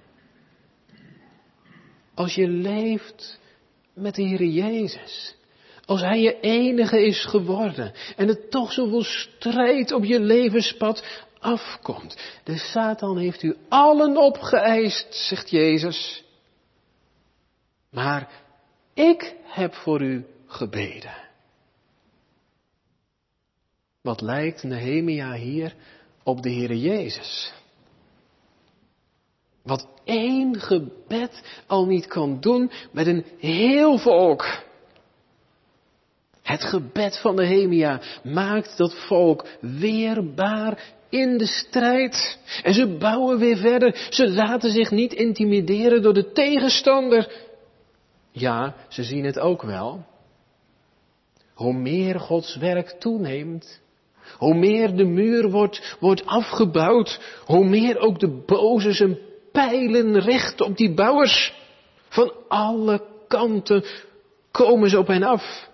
Als je leeft met de Heer Jezus. Als Hij je enige is geworden. En er toch zoveel strijd op je levenspad afkomt. De Satan heeft u allen opgeëist, zegt Jezus. Maar ik heb voor u gebeden. Wat lijkt Nehemia hier op de Heere Jezus? Wat één gebed al niet kan doen met een heel volk. Het gebed van Nehemia maakt dat volk weerbaar in de strijd. En ze bouwen weer verder. Ze laten zich niet intimideren door de tegenstander. Ja, ze zien het ook wel. Hoe meer Gods werk toeneemt, hoe meer de muur wordt, wordt afgebouwd, hoe meer ook de boze zijn pijlen richt op die bouwers. Van alle kanten komen ze op hen af.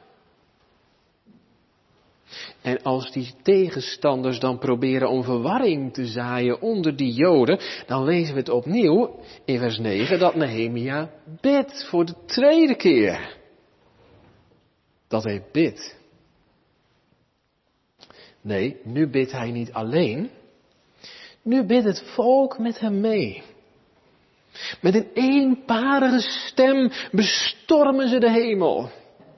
En als die tegenstanders dan proberen om verwarring te zaaien onder die Joden, dan lezen we het opnieuw in vers negen dat Nehemia bidt voor de tweede keer. Dat hij bidt. Nee, nu bidt hij niet alleen. Nu bidt het volk met hem mee. Met een eenparige stem bestormen ze de hemel.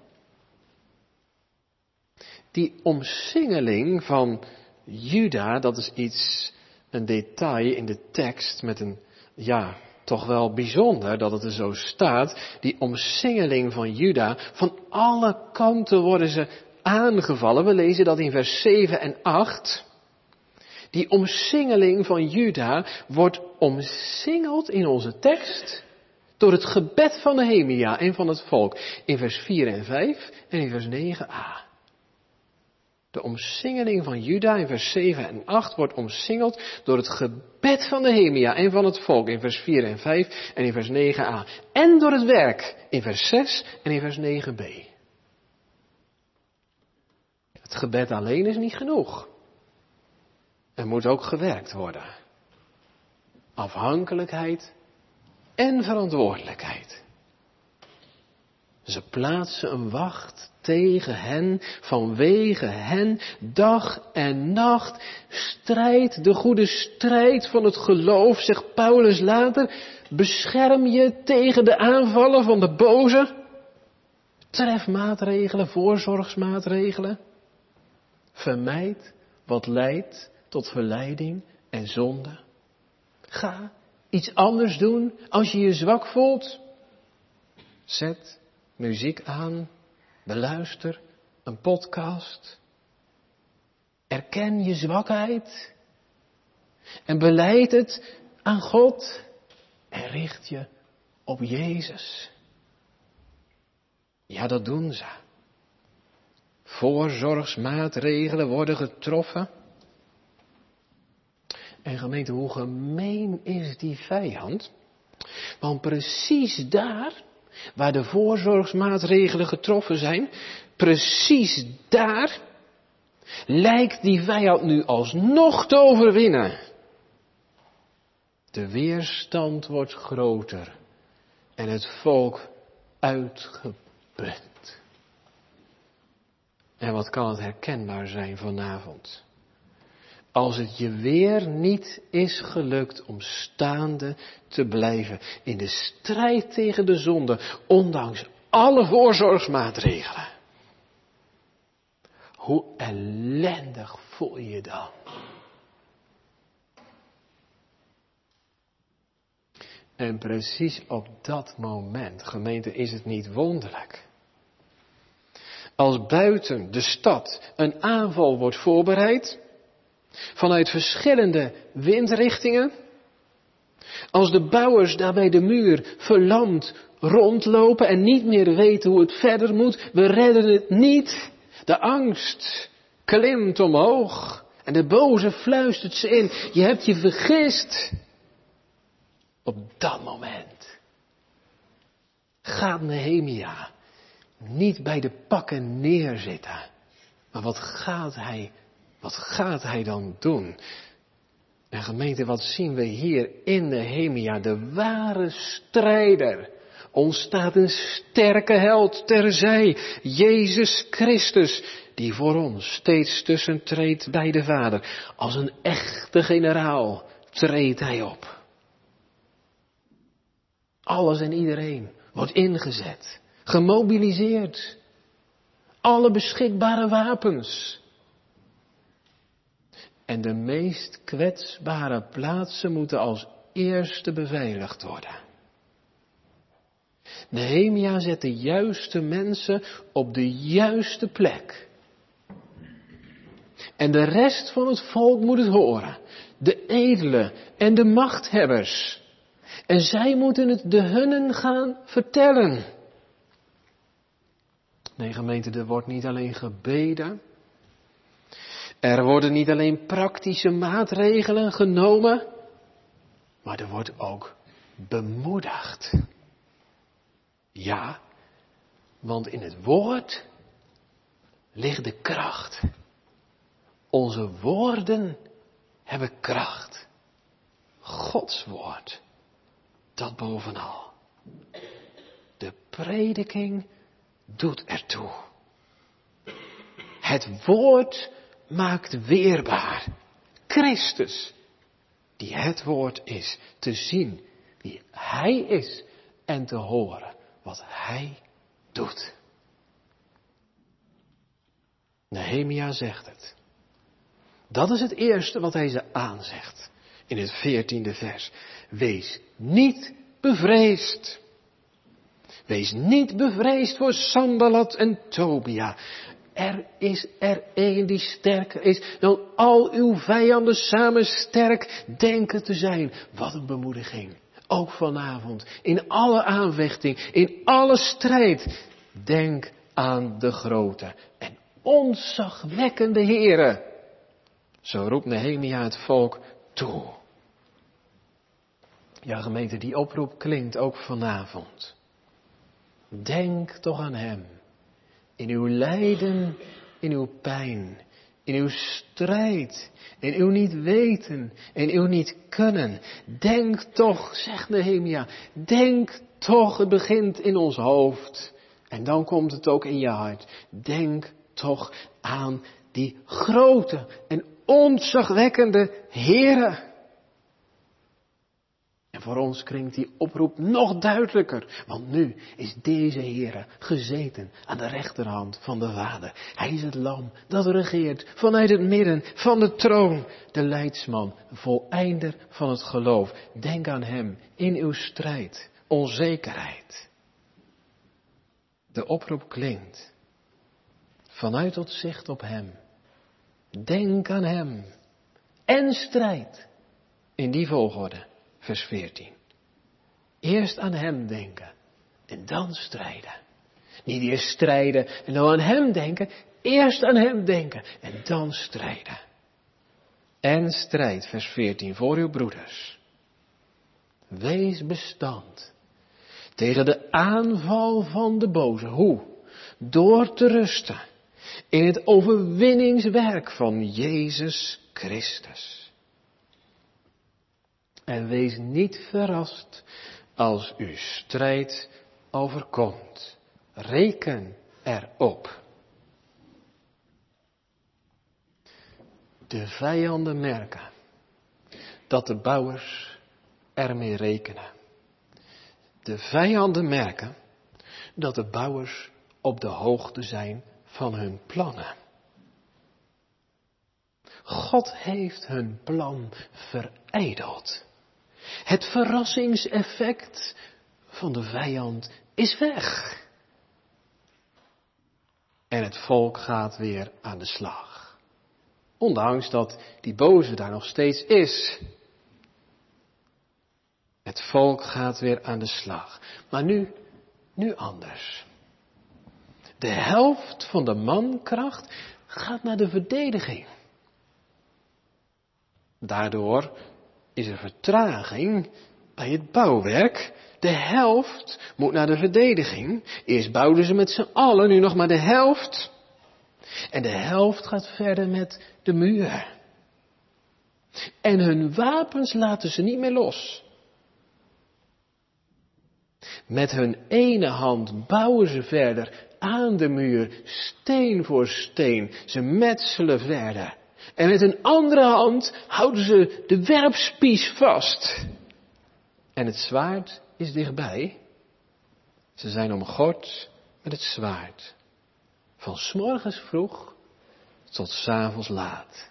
Die omsingeling van Juda, dat is iets, een detail in de tekst met een, ja, toch wel bijzonder dat het er zo staat. Die omsingeling van Juda, van alle kanten worden ze aangevallen. We lezen dat in vers zeven en acht. Die omsingeling van Juda wordt omsingeld in onze tekst door het gebed van Nehemia en van het volk. In vers vier en vijf en in vers negen a. De omsingeling van Juda in vers zeven en acht wordt omsingeld door het gebed van Nehemia en van het volk in vers vier en vijf en in vers negen a. En door het werk in vers zes en in vers negen b. Het gebed alleen is niet genoeg. Er moet ook gewerkt worden. Afhankelijkheid en verantwoordelijkheid. Ze plaatsen een wacht tegen hen, vanwege hen, dag en nacht. Strijd, de goede strijd van het geloof, zegt Paulus later. Bescherm je tegen de aanvallen van de boze. Tref maatregelen, voorzorgsmaatregelen. Vermijd wat leidt tot verleiding en zonde. Ga iets anders doen als je je zwak voelt. Zet muziek aan, beluister een podcast. Erken je zwakheid en belijd het aan God en richt je op Jezus. Ja, dat doen ze. Voorzorgsmaatregelen worden getroffen. En gemeente, hoe gemeen is die vijand? Want precies daar, waar de voorzorgsmaatregelen getroffen zijn, precies daar lijkt die vijand nu alsnog te overwinnen. De weerstand wordt groter en het volk uitgeput. En wat kan het herkenbaar zijn vanavond? Als het je weer niet is gelukt om staande te blijven in de strijd tegen de zonde, ondanks alle voorzorgsmaatregelen. Hoe ellendig voel je je dan? En precies op dat moment, gemeente, is het niet wonderlijk. Als buiten de stad een aanval wordt voorbereid, vanuit verschillende windrichtingen, als de bouwers daar bij de muur verlamd rondlopen en niet meer weten hoe het verder moet, we redden het niet, De angst klimt omhoog. En de boze fluistert ze in. Je hebt je vergist. Op dat moment gaat Nehemia niet bij de pakken neerzitten. Maar wat gaat hij, wat gaat hij dan doen? En gemeente, wat zien we hier in Nehemia? De ware strijder. Ons staat een sterke held terzij. Jezus Christus, die voor ons steeds tussentreedt bij de Vader. Als een echte generaal treedt hij op. Alles en iedereen wordt ingezet, gemobiliseerd. Alle beschikbare wapens. En de meest kwetsbare plaatsen moeten als eerste beveiligd worden. Nehemia zet de juiste mensen op de juiste plek. En de rest van het volk moet het horen. De edelen en de machthebbers. En zij moeten het de hunnen gaan vertellen. Nee, gemeente, er wordt niet alleen gebeden. Er worden niet alleen praktische maatregelen genomen. Maar er wordt ook bemoedigd. Ja, want in het woord ligt de kracht. Onze woorden hebben kracht. Gods woord, dat bovenal. De prediking doet ertoe. Het woord maakt weerbaar. Christus, die het woord is, te zien wie Hij is en te horen wat Hij doet. Nehemia zegt het. Dat is het eerste wat hij ze aanzegt in het veertiende vers. Wees niet bevreesd. Wees niet bevreesd voor Sanballat en Tobia. Er is er één die sterker is dan al uw vijanden samen sterk denken te zijn. Wat een bemoediging. Ook vanavond. In alle aanvechting. In alle strijd. Denk aan de grote en ontzagwekkende Heere. Zo roept Nehemia het volk toe. Ja, gemeente, die oproep klinkt ook vanavond. Denk toch aan Hem. In uw lijden, in uw pijn, in uw strijd, in uw niet weten, in uw niet kunnen. Denk toch, zegt Nehemia, denk toch, het begint in ons hoofd. En dan komt het ook in je hart. Denk toch aan die grote en ontzagwekkende Heere. En voor ons klinkt die oproep nog duidelijker. Want nu is deze Heere gezeten aan de rechterhand van de Vader. Hij is het lam dat regeert vanuit het midden van de troon. De leidsman, voleinder van het geloof. Denk aan Hem in uw strijd, onzekerheid. De oproep klinkt vanuit het zicht op Hem. Denk aan Hem en strijd. In die volgorde, vers veertien. Eerst aan Hem denken en dan strijden. Niet eerst strijden en dan aan Hem denken. Eerst aan Hem denken en dan strijden. En strijd, vers veertien, voor uw broeders. Wees bestand tegen de aanval van de boze. Hoe? Door te rusten in het overwinningswerk van Jezus Christus. En wees niet verrast als u strijd overkomt. Reken erop. De vijanden merken dat de bouwers ermee rekenen. De vijanden merken dat de bouwers op de hoogte zijn van hun plannen. God heeft hun plan verijdeld. Het verrassingseffect van de vijand is weg. En het volk gaat weer aan de slag. Ondanks dat die boze daar nog steeds is. Het volk gaat weer aan de slag. Maar nu, nu anders. De helft van de mankracht gaat naar de verdediging. Daardoor is er vertraging bij het bouwwerk. De helft moet naar de verdediging. Eerst bouwden ze met z'n allen, nu nog maar de helft. En de helft gaat verder met de muur. En hun wapens laten ze niet meer los. Met hun ene hand bouwen ze verder aan de muur, steen voor steen. Ze metselen verder. En met een andere hand houden ze de werpspies vast. En het zwaard is dichtbij. Ze zijn omgord met het zwaard. Van 's morgens vroeg tot 's avonds laat.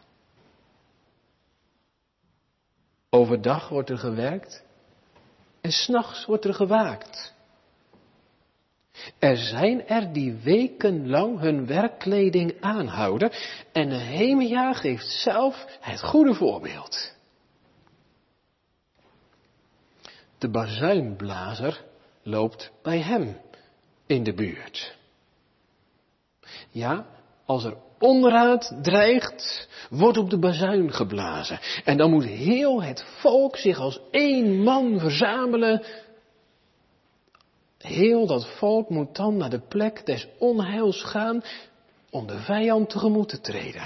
Overdag wordt er gewerkt en 's nachts wordt er gewaakt. Er zijn er die wekenlang hun werkkleding aanhouden en Nehemia geeft zelf het goede voorbeeld. De bazuinblazer loopt bij hem in de buurt. Ja, als er onraad dreigt, wordt op de bazuin geblazen. En dan moet heel het volk zich als één man verzamelen. Heel dat volk moet dan naar de plek des onheils gaan om de vijand tegemoet te treden.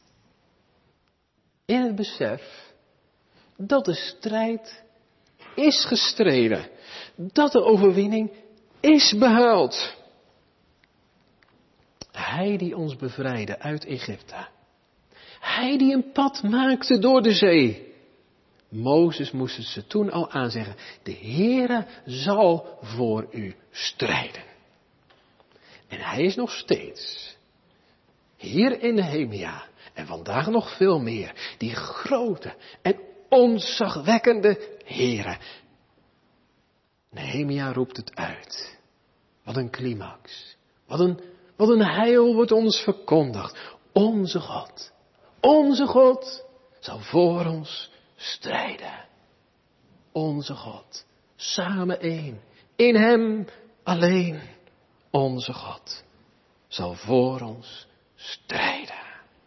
In het besef dat de strijd is gestreden, dat de overwinning is behaald. Hij die ons bevrijdde uit Egypte. Hij die een pad maakte door de zee. Mozes moest het ze toen al aanzeggen. De Heere zal voor u strijden. En hij is nog steeds hier in Nehemia en vandaag nog veel meer. Die grote en ontzagwekkende Heere. Nehemia roept het uit. Wat een climax. Wat een, wat een heil wordt ons verkondigd. Onze God, onze God zal voor ons strijden. Onze God, samen één, in hem alleen. Onze God zal voor ons strijden.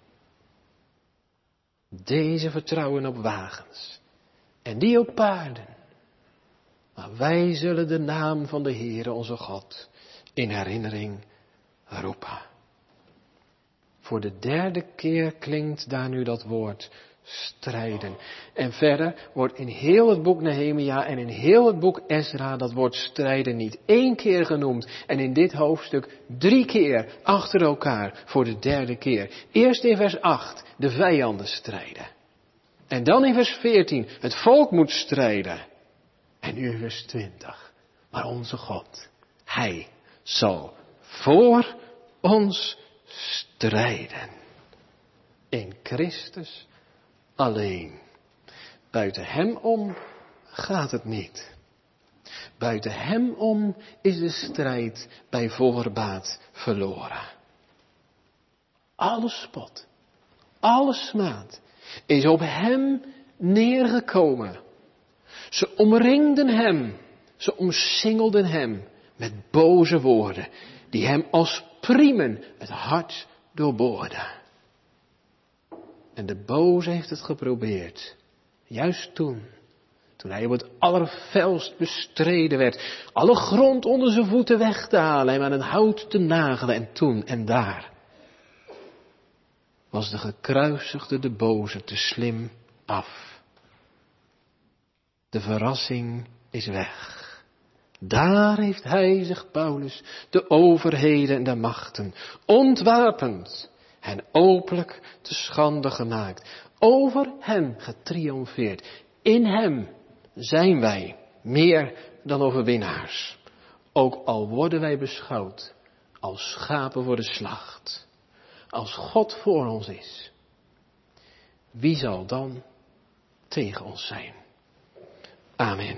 Deze vertrouwen op wagens en die op paarden. Maar wij zullen de naam van de Heere onze God in herinnering roepen. Voor de derde keer klinkt daar nu dat woord strijden. En verder wordt in heel het boek Nehemia en in heel het boek Ezra dat woord strijden niet één keer genoemd. En in dit hoofdstuk drie keer achter elkaar voor de derde keer. Eerst in vers acht de vijanden strijden. En dan in vers veertien het volk moet strijden. En nu in vers twintig. Maar onze God, Hij zal voor ons strijden. In Christus alleen. Buiten Hem om gaat het niet. Buiten Hem om is de strijd bij voorbaat verloren. Alle spot, alle smaad is op Hem neergekomen. Ze omringden Hem, ze omsingelden Hem met boze woorden, die Hem als priemen het hart doorboorden. En de boze heeft het geprobeerd, juist toen, toen hij op het allerfelst bestreden werd, alle grond onder zijn voeten weg te halen, hem aan het hout te nagelen. En toen en daar was de gekruisigde de boze te slim af. De verrassing is weg. Daar heeft hij, zegt Paulus, de overheden en de machten ontwapend en openlijk te schande gemaakt. Over hem getriomfeerd. In hem zijn wij meer dan overwinnaars. Ook al worden wij beschouwd als schapen voor de slacht. Als God voor ons is, wie zal dan tegen ons zijn? Amen.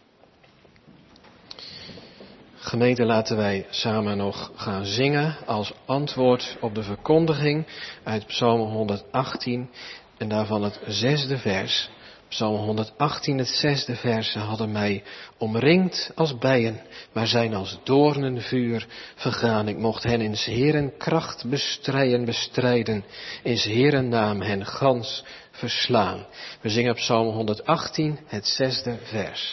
Gemeente, laten wij samen nog gaan zingen als antwoord op de verkondiging uit Psalm honderdachttien en daarvan het zesde vers. Psalm honderdachttien, het zesde vers. Ze hadden mij omringd als bijen, maar zijn als doornenvuur vergaan. Ik mocht hen in 's Heeren kracht bestrijden, bestrijden. In 's Heeren naam hen gans verslaan. We zingen Psalm honderdachttien, het zesde vers.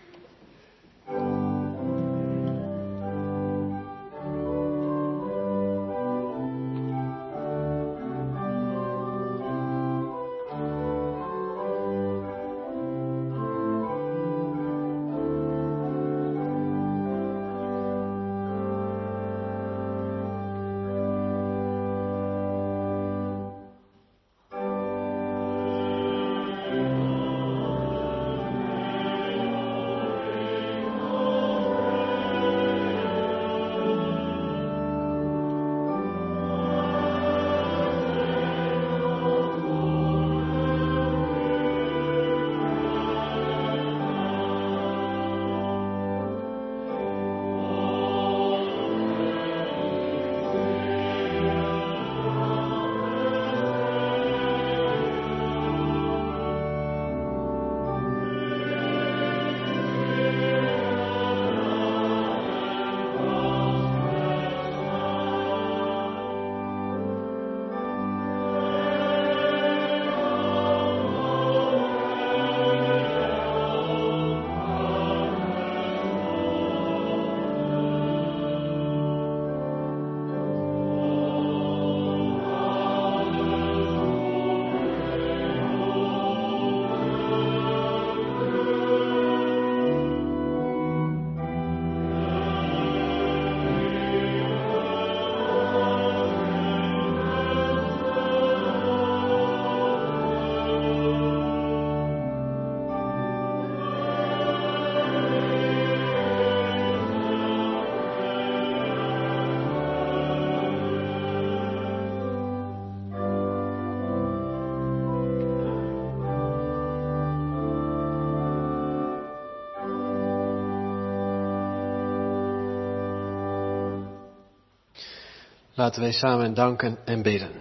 Laten wij samen danken en bidden.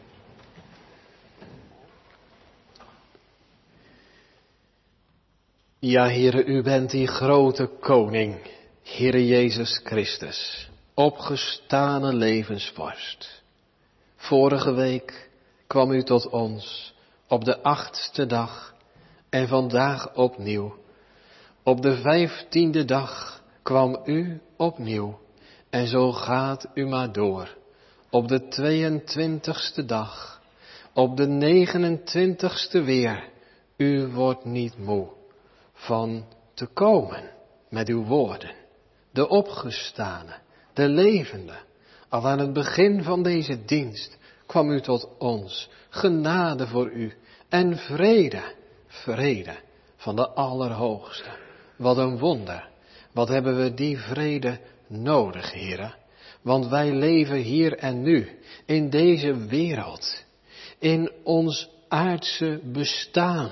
Ja, Heere, u bent die grote koning, Heere Jezus Christus, opgestane levensvorst. Vorige week kwam u tot ons op de achtste dag en vandaag opnieuw. Op de vijftiende dag kwam u opnieuw en zo gaat u maar door. Op de tweeëntwintigste dag, op de negenentwintigste weer, u wordt niet moe van te komen met uw woorden. De opgestane, de levende. Al aan het begin van deze dienst kwam u tot ons, genade voor u en vrede, vrede van de Allerhoogste. Wat een wonder, wat hebben we die vrede nodig, Heere. Want wij leven hier en nu, in deze wereld, in ons aardse bestaan.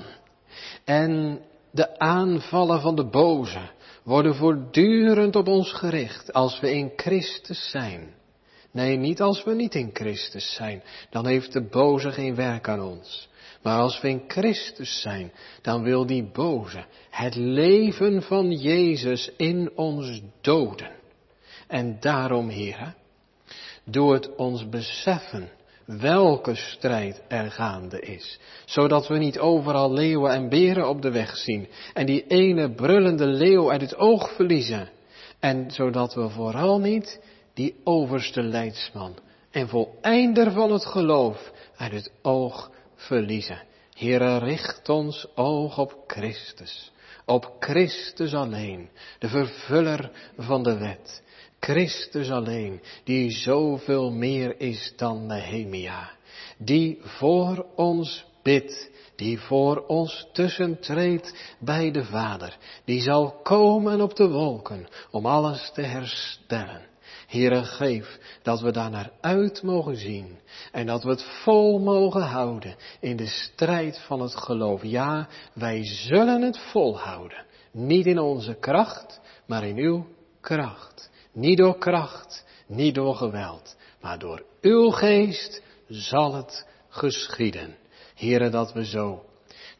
En de aanvallen van de boze worden voortdurend op ons gericht als we in Christus zijn. Nee, niet als we niet in Christus zijn, dan heeft de boze geen werk aan ons. Maar als we in Christus zijn, dan wil die boze het leven van Jezus in ons doden. En daarom, Heere, doe het ons beseffen welke strijd er gaande is. Zodat we niet overal leeuwen en beren op de weg zien en die ene brullende leeuw uit het oog verliezen. En zodat we vooral niet die overste leidsman en voleinder van het geloof uit het oog verliezen. Heere, richt ons oog op Christus, op Christus alleen, de vervuller van de wet. Christus alleen, die zoveel meer is dan Nehemia, die voor ons bidt, die voor ons tussentreedt bij de Vader, die zal komen op de wolken om alles te herstellen. Heere, geef dat we daar naar uit mogen zien en dat we het vol mogen houden in de strijd van het geloof. Ja, wij zullen het volhouden, niet in onze kracht, maar in uw kracht. Niet door kracht, niet door geweld, maar door uw geest zal het geschieden. Heere, dat we zo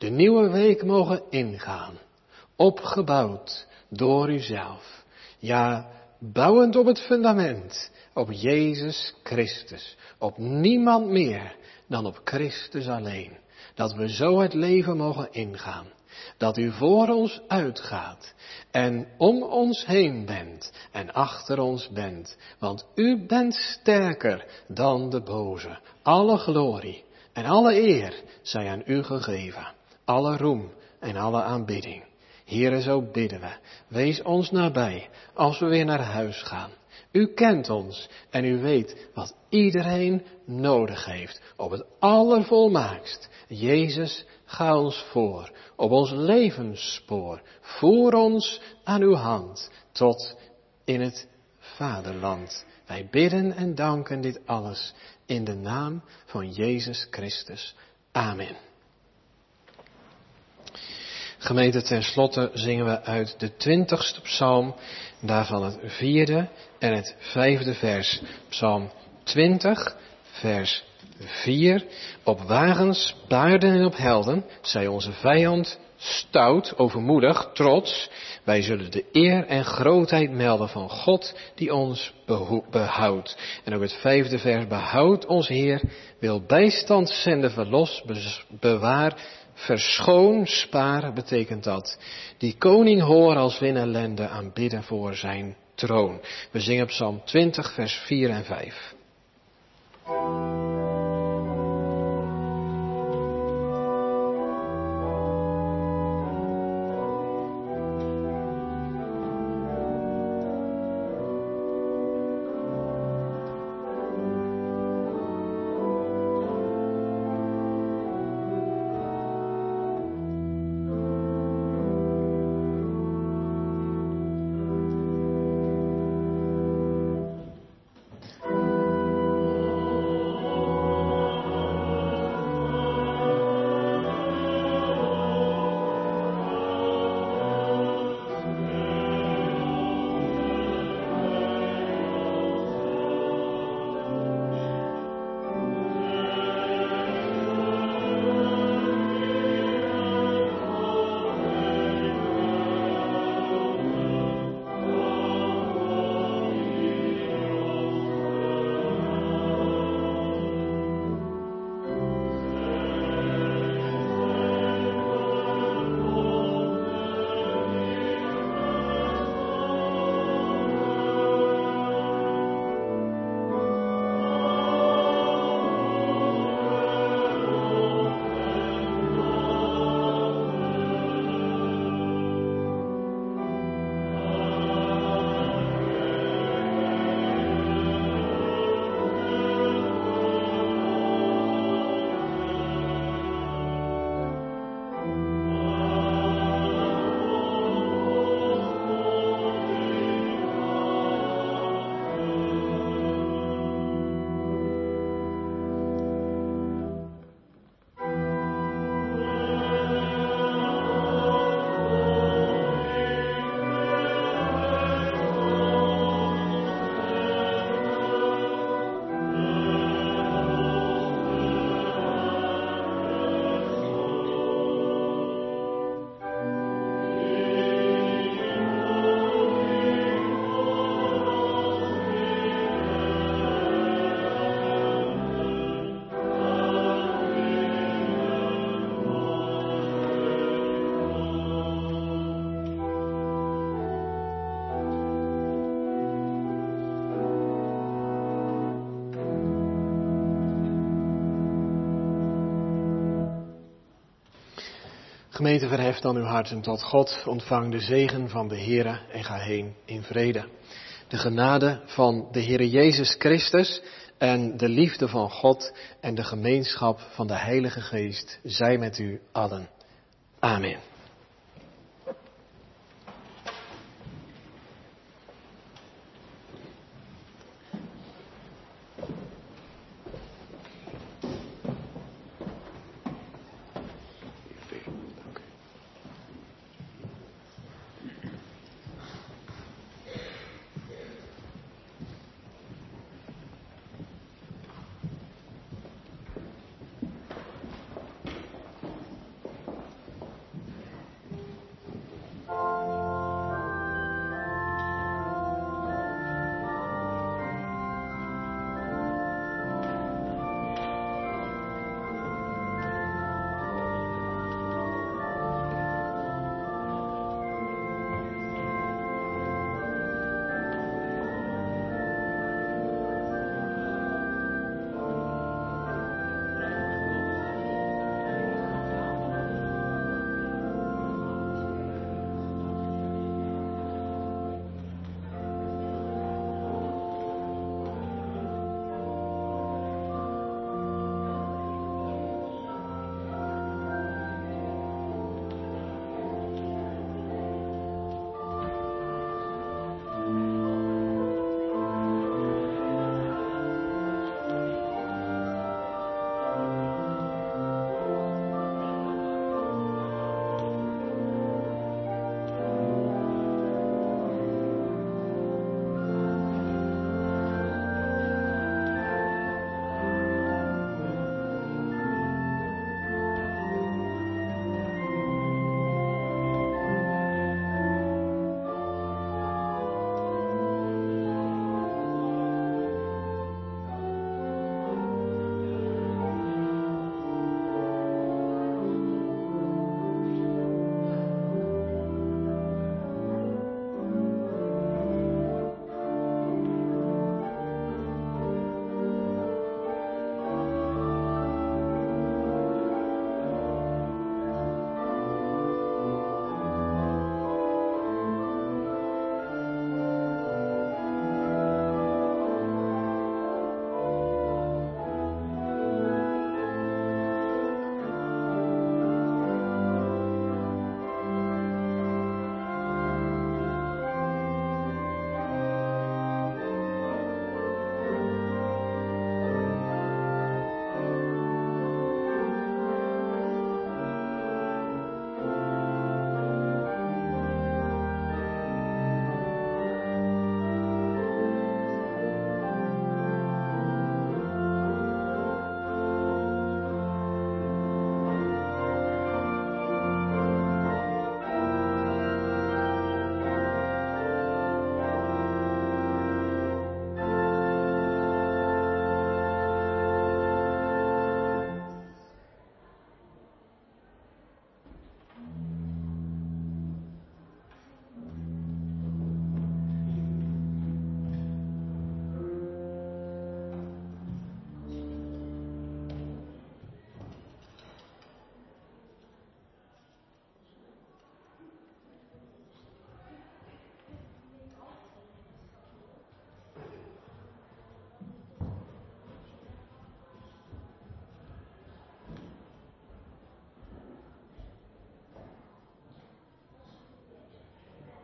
de nieuwe week mogen ingaan. Opgebouwd door uzelf. Ja, bouwend op het fundament. Op Jezus Christus. Op niemand meer dan op Christus alleen. Dat we zo het leven mogen ingaan. Dat u voor ons uitgaat en om ons heen bent en achter ons bent. Want u bent sterker dan de boze. Alle glorie en alle eer zij aan u gegeven. Alle roem en alle aanbidding. Heere, zo bidden we. Wees ons nabij als we weer naar huis gaan. U kent ons en u weet wat iedereen nodig heeft. Op het allervolmaakst. Jezus, ga ons voor. Op ons levensspoor. Voer ons aan uw hand tot in het vaderland. Wij bidden en danken dit alles in de naam van Jezus Christus. Amen. Gemeente, ten slotte zingen we uit de twintigste psalm, daarvan het vierde en het vijfde vers. Psalm twintig, vers vier. Op wagens, paarden en op helden, zij onze vijand stout, overmoedig, trots. Wij zullen de eer en grootheid melden van God die ons behoudt. En ook het vijfde vers, behoud ons Heer, wil bijstand zenden, verlos, bewaar, verschoon, spaar, betekent dat. Die koning hoor als we in ellende aanbidden voor zijn troon. We zingen Psalm twintig, vers vier en vijf. Gemeente, verhef dan uw harten tot God, ontvang de zegen van de Heere en ga heen in vrede. De genade van de Heere Jezus Christus en de liefde van God en de gemeenschap van de Heilige Geest zij met u allen. Amen.